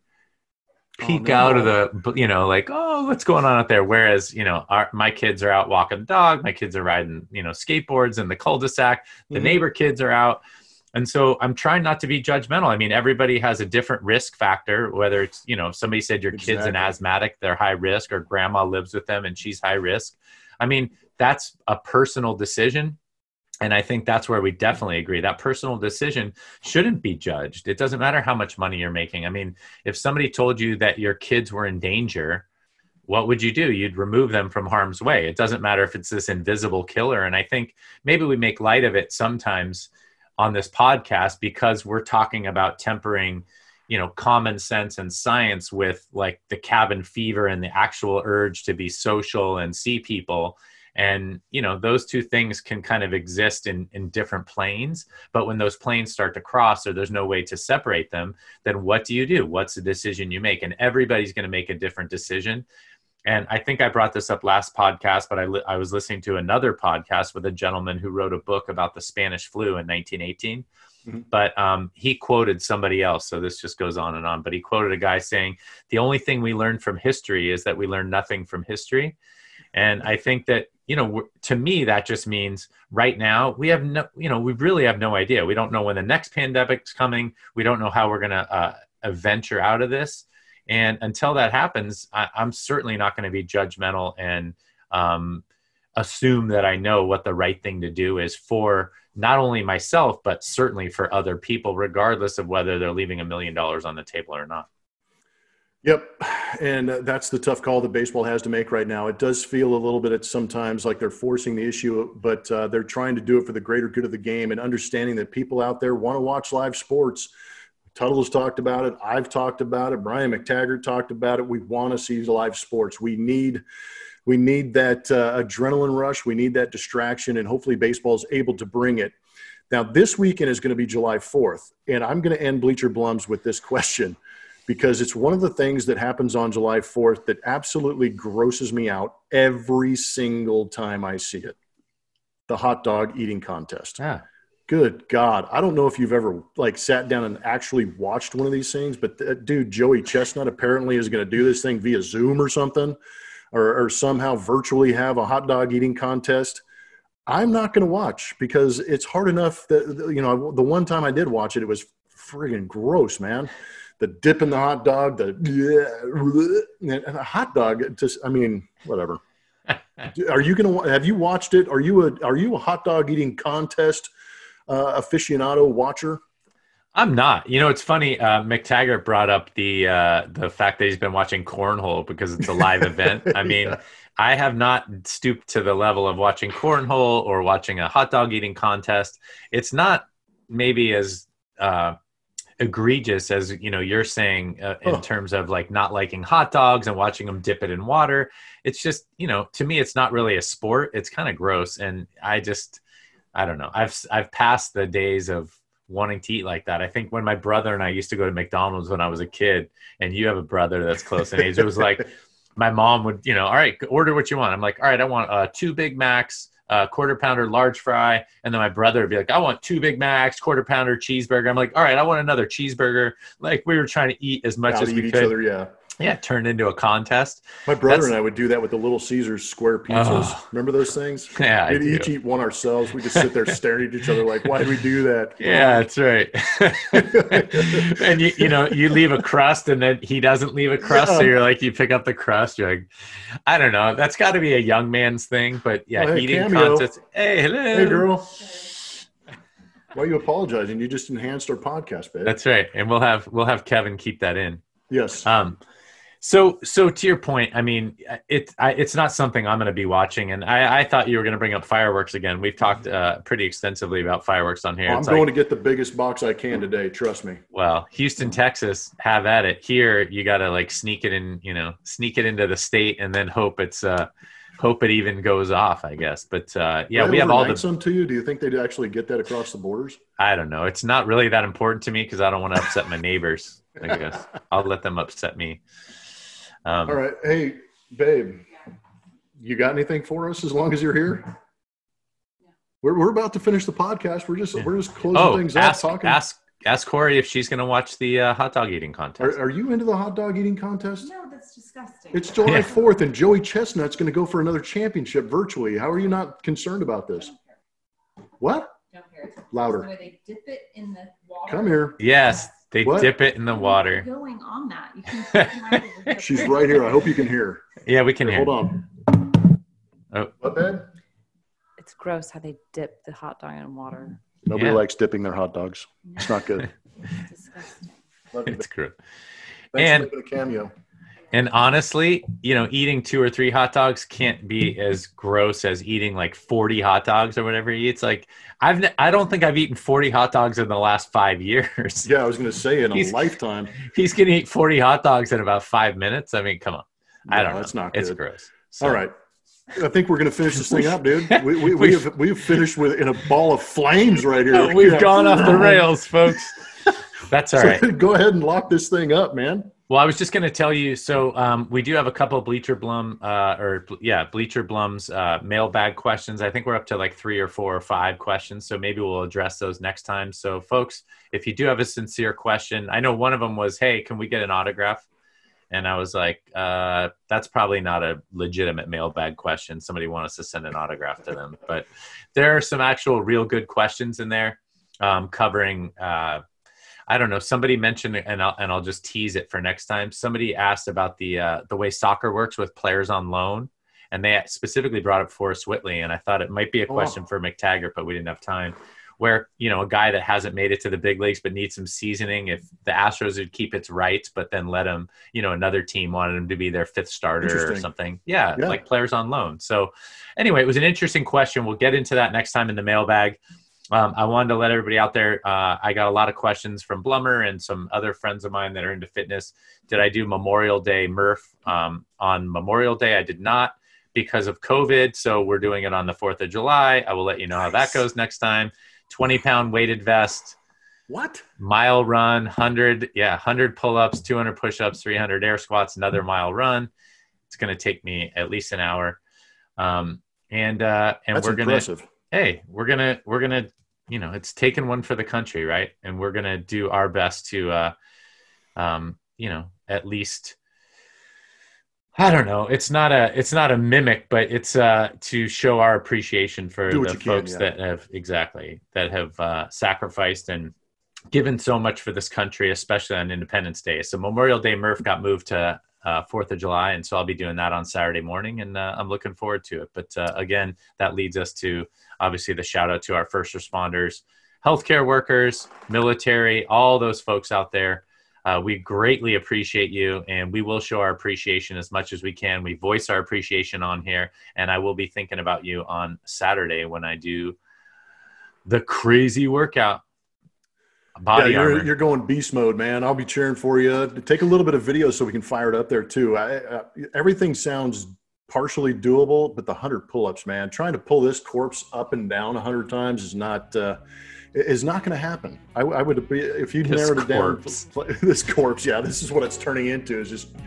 [SPEAKER 3] peek oh, no. out of the, you know, like, oh, what's going on out there? Whereas, you know, our, my kids are out walking the dog. My kids are riding, you know, skateboards in the cul-de-sac. The mm-hmm. neighbor kids are out. And so I'm trying not to be judgmental. I mean, everybody has a different risk factor, whether it's, you know, somebody said your exactly. kid's an asthmatic, they're high risk, or grandma lives with them and she's high risk. I mean, that's a personal decision. And I think that's where we definitely agree. That personal decision shouldn't be judged. It doesn't matter how much money you're making. I mean, if somebody told you that your kids were in danger, what would you do? You'd remove them from harm's way. It doesn't matter if it's this invisible killer. And I think maybe we make light of it sometimes on this podcast because we're talking about tempering, you know, common sense and science with like the cabin fever and the actual urge to be social and see people. And, you know, those two things can kind of exist in, in different planes. But when those planes start to cross or there's no way to separate them, then what do you do? What's the decision you make? And everybody's going to make a different decision. And I think I brought this up last podcast, but I, li- I was listening to another podcast with a gentleman who wrote a book about the Spanish flu in nineteen eighteen. Mm-hmm. But um, he quoted somebody else. So this just goes on and on. But he quoted a guy saying, the only thing we learn from history is that we learn nothing from history. And I think that, you know, to me, that just means right now we have no, you know, we really have no idea. We don't know when the next pandemic's coming. We don't know how we're going to uh, venture out of this. And until that happens, I, I'm certainly not going to be judgmental and um, assume that I know what the right thing to do is for not only myself, but certainly for other people, regardless of whether they're leaving a million dollars on the table or not.
[SPEAKER 2] Yep. And that's the tough call that baseball has to make right now. It does feel a little bit at sometimes like they're forcing the issue, but uh, they're trying to do it for the greater good of the game and understanding that people out there want to watch live sports. Tuttle has talked about it. I've talked about it. Brian McTaggart talked about it. We want to see live sports. We need we need that uh, adrenaline rush. We need that distraction, and hopefully baseball is able to bring it. Now, this weekend is going to be July fourth, and I'm going to end Bleacher Blums with this question, because it's one of the things that happens on July fourth that absolutely grosses me out every single time I see it. The hot dog eating contest.
[SPEAKER 3] Yeah.
[SPEAKER 2] Good God. I don't know if you've ever like sat down and actually watched one of these things, but uh, dude, Joey Chestnut apparently is going to do this thing via Zoom or something, or, or somehow virtually have a hot dog eating contest. I'm not going to watch because it's hard enough that, you know, the one time I did watch it, it was friggin' gross, man. The dip in the hot dog, the yeah, and a hot dog. Just, I mean, whatever. Are you gonna? Have you watched it? Are you a Are you a hot dog eating contest uh, aficionado watcher?
[SPEAKER 3] I'm not. You know, it's funny. Uh, McTaggart brought up the uh, the fact that he's been watching cornhole because it's a live event. I mean, yeah. I have not stooped to the level of watching cornhole or watching a hot dog eating contest. It's not maybe as uh, egregious as, you know, you're saying uh, in oh. terms of like not liking hot dogs and watching them dip it in water. It's just, you know, to me, it's not really a sport. It's kind of gross. And I just, I don't know. I've, I've passed the days of wanting to eat like that. I think when my brother and I used to go to McDonald's when I was a kid, and you have a brother that's close in age, it was like, my mom would, you know, all right, order what you want. I'm like, all right, I want uh, two Big Macs, uh, quarter pounder, large fry. And then my brother would be like, I want two Big Macs, quarter pounder, cheeseburger. I'm like, all right, I want another cheeseburger. Like we were trying to eat as much
[SPEAKER 2] Gotta
[SPEAKER 3] as we
[SPEAKER 2] eat
[SPEAKER 3] could.
[SPEAKER 2] Each other, yeah.
[SPEAKER 3] Yeah, turned into a contest.
[SPEAKER 2] My brother
[SPEAKER 3] That's,
[SPEAKER 2] and I would do that with the Little Caesars square pizzas.
[SPEAKER 3] Oh.
[SPEAKER 2] Remember those things?
[SPEAKER 3] Yeah,
[SPEAKER 2] We'd
[SPEAKER 3] I
[SPEAKER 2] each
[SPEAKER 3] do.
[SPEAKER 2] eat one ourselves. We just sit there staring at each other like, why did we do that?
[SPEAKER 3] Yeah, that's right. And you you know, you leave a crust and then he doesn't leave a crust.
[SPEAKER 2] Yeah.
[SPEAKER 3] So you're like, you pick up the crust. You're like, I don't know. That's got to be a young man's thing. But yeah,
[SPEAKER 2] Oh, hey,
[SPEAKER 3] eating
[SPEAKER 2] Cameo.
[SPEAKER 3] contests. Hey, hello.
[SPEAKER 2] Hey, girl. Why are you apologizing? You just enhanced our podcast, babe.
[SPEAKER 3] That's right. And we'll have we'll have Kevin keep that in.
[SPEAKER 2] Yes.
[SPEAKER 3] Um, so so to your point, I mean, it I, it's not something I'm going to be watching. And I, I thought you were going to bring up fireworks again. We've talked uh, pretty extensively about fireworks on here.
[SPEAKER 2] I'm
[SPEAKER 3] It's
[SPEAKER 2] going
[SPEAKER 3] like,
[SPEAKER 2] to get the biggest box I can today. Trust me.
[SPEAKER 3] well, Houston, Texas, have at it. Here, you got to like sneak it in, you know, sneak it into the state, and then hope it's uh, hope it even goes off, I guess. But uh, yeah,
[SPEAKER 2] Did I
[SPEAKER 3] we have all
[SPEAKER 2] overnight
[SPEAKER 3] the.
[SPEAKER 2] some to you. Do you think they'd actually get that across the borders?
[SPEAKER 3] I don't know. It's not really that important to me because I don't want to upset my neighbors. I guess I'll let them upset me. Um,
[SPEAKER 2] All right. Hey, babe, you got anything for us as long as you're here? We're, we're about to finish the podcast. We're just
[SPEAKER 3] Yeah.
[SPEAKER 2] we're just closing
[SPEAKER 3] Oh,
[SPEAKER 2] things
[SPEAKER 3] ask,
[SPEAKER 2] up. Talking.
[SPEAKER 3] ask ask Corey if she's going to watch the uh, hot dog eating contest.
[SPEAKER 2] Are, are you into the hot dog eating contest?
[SPEAKER 5] No, that's disgusting.
[SPEAKER 2] It's July
[SPEAKER 3] Yeah.
[SPEAKER 2] fourth, and Joey Chestnut's going to go for another championship virtually. How are you not concerned about this? What?
[SPEAKER 5] Don't care.
[SPEAKER 2] Louder.
[SPEAKER 5] Where they dip it in the water.
[SPEAKER 2] Come here.
[SPEAKER 3] Yes, they
[SPEAKER 2] What?
[SPEAKER 3] dip it in the water.
[SPEAKER 5] Going on that. You can
[SPEAKER 2] She's right here. I hope you can hear.
[SPEAKER 3] Yeah, we can
[SPEAKER 2] Here,
[SPEAKER 3] hear.
[SPEAKER 2] hold on.
[SPEAKER 3] Oh.
[SPEAKER 2] What, babe?
[SPEAKER 6] It's gross how they dip the hot dog in water.
[SPEAKER 2] Nobody
[SPEAKER 3] Yeah.
[SPEAKER 2] likes dipping their hot dogs. It's not good.
[SPEAKER 6] Disgusting.
[SPEAKER 2] Love you,
[SPEAKER 3] It's
[SPEAKER 2] babe.
[SPEAKER 3] true.
[SPEAKER 2] Thanks
[SPEAKER 3] and-
[SPEAKER 2] for making a cameo.
[SPEAKER 3] And honestly, you know, eating two or three hot dogs can't be as gross as eating like forty hot dogs or whatever he eats. Like I've, n- I don't think I've eaten forty hot dogs in the last five years.
[SPEAKER 2] Yeah, I was going to say in a
[SPEAKER 3] He's-
[SPEAKER 2] lifetime.
[SPEAKER 3] He's going to eat forty hot dogs in about five minutes. I mean, come on. I
[SPEAKER 2] No,
[SPEAKER 3] don't know.
[SPEAKER 2] that's not
[SPEAKER 3] It's
[SPEAKER 2] good.
[SPEAKER 3] gross. So-
[SPEAKER 2] All right. I think we're going to finish this thing up, dude. We, we, we, have, we have finished with in a ball of flames right here.
[SPEAKER 3] We've
[SPEAKER 2] Yeah.
[SPEAKER 3] gone off the rails, folks. That's all right.
[SPEAKER 2] So go ahead and lock this thing up, man.
[SPEAKER 3] Well, I was just going to tell you. So um, we do have a couple of Bleacher Blum, uh, or yeah, Bleacher Blum's uh, mailbag questions. I think we're up to like three or four or five questions. So maybe we'll address those next time. So, folks, if you do have a sincere question, I know one of them was, "Hey, can we get an autograph?" And I was like, uh, "That's probably not a legitimate mailbag question. Somebody wants us to send an autograph to them." But there are some actual, real good questions in there um, covering. Uh, I don't know. Somebody mentioned, and I'll, and I'll just tease it for next time. Somebody asked about the uh, the way soccer works with players on loan, and they specifically brought up Forrest Whitley. And I thought it might be a question
[SPEAKER 2] Oh.
[SPEAKER 3] for McTaggart, but we didn't have time. Where, you know, a guy that hasn't made it to the big leagues but needs some seasoning, if the Astros would keep its rights, but then let him, you know, another team wanted him to be their fifth starter or
[SPEAKER 2] Interesting.
[SPEAKER 3] something. Yeah,
[SPEAKER 2] Yeah.
[SPEAKER 3] like players on loan. So anyway, it was an interesting question. We'll get into that next time in the mailbag. Um, I wanted to let everybody out there. Uh, I got a lot of questions from Blummer and some other friends of mine that are into fitness. Did I do Memorial Day Murph um, on Memorial Day? I did not because of COVID. So we're doing it on the fourth of July. I will let you know how that goes next time. twenty pound weighted vest,
[SPEAKER 2] What?
[SPEAKER 3] mile run, one hundred, yeah, one hundred pull-ups, two hundred push-ups, three hundred air squats, another mile run. It's going to take me at least an hour. Um, and uh, and
[SPEAKER 2] That's
[SPEAKER 3] we're going to
[SPEAKER 2] impressive.
[SPEAKER 3] hey, we're gonna we're gonna you know, it's taken one for the country, right? And we're gonna do our best to uh um you know, at least I don't know, it's not a it's not a mimic, but it's uh to show our appreciation for
[SPEAKER 2] Do what
[SPEAKER 3] the
[SPEAKER 2] you can,
[SPEAKER 3] folks
[SPEAKER 2] yeah.
[SPEAKER 3] that have exactly that have uh sacrificed and given so much for this country, especially on Independence Day. So Memorial Day Murph got moved to uh, fourth of July, and so I'll be doing that on Saturday morning, and uh, I'm looking forward to it. But uh, again, that leads us to obviously the shout out to our first responders, healthcare workers, military, all those folks out there. Uh, we greatly appreciate you, and we will show our appreciation as much as we can. We voice our appreciation on here, and I will be thinking about you on Saturday when I do the crazy workout. Body
[SPEAKER 2] yeah, you're,
[SPEAKER 3] armor.
[SPEAKER 2] you're going beast mode, man. I'll be cheering for you. Take a little bit of video so we can fire it up there too. I, uh, everything sounds partially doable, but the one hundred pull-ups, man, trying to pull this corpse up and down one hundred times is not uh, is not going to happen. I, I would be if you
[SPEAKER 3] This
[SPEAKER 2] narrowed it
[SPEAKER 3] corpse.
[SPEAKER 2] down. This corpse, yeah, this is what it's turning into. Is just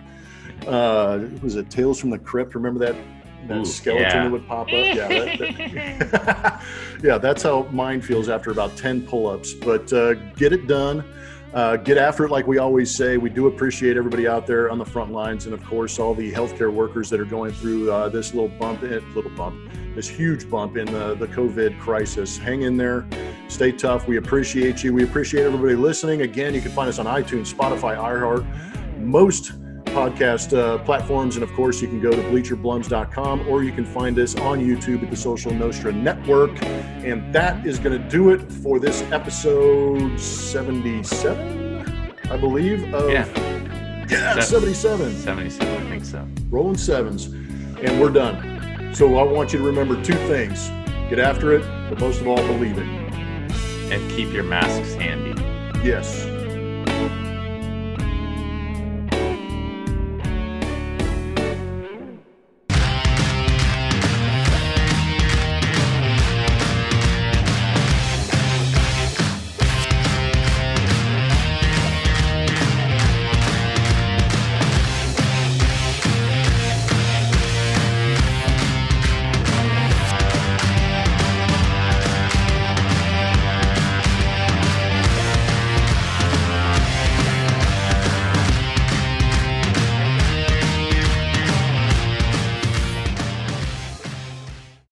[SPEAKER 2] uh, was it Tales from the Crypt? Remember that? That
[SPEAKER 3] Ooh,
[SPEAKER 2] skeleton
[SPEAKER 3] yeah.
[SPEAKER 2] that would pop up. Yeah, that, that- yeah, that's how mine feels after about ten pull-ups. But uh, get it done. Uh, get after it like we always say. We do appreciate everybody out there on the front lines, and of course all the healthcare workers that are going through uh, this little bump, little bump, this huge bump in the, the COVID crisis. Hang in there, stay tough. We appreciate you. We appreciate everybody listening. Again, you can find us on iTunes, Spotify, iHeart, most podcast uh, platforms, and of course you can go to bleacher blums dot com, or you can find us on YouTube at the Social Nostra Network. And that is going to do it for this episode seventy-seven, I believe. Of,
[SPEAKER 3] yeah,
[SPEAKER 2] yeah, seventy-seven.
[SPEAKER 3] seventy-seven, I think so.
[SPEAKER 2] Rolling sevens, and we're done. So I want you to remember two things: get after it, but most of all, believe it,
[SPEAKER 3] and keep your masks handy.
[SPEAKER 2] Yes.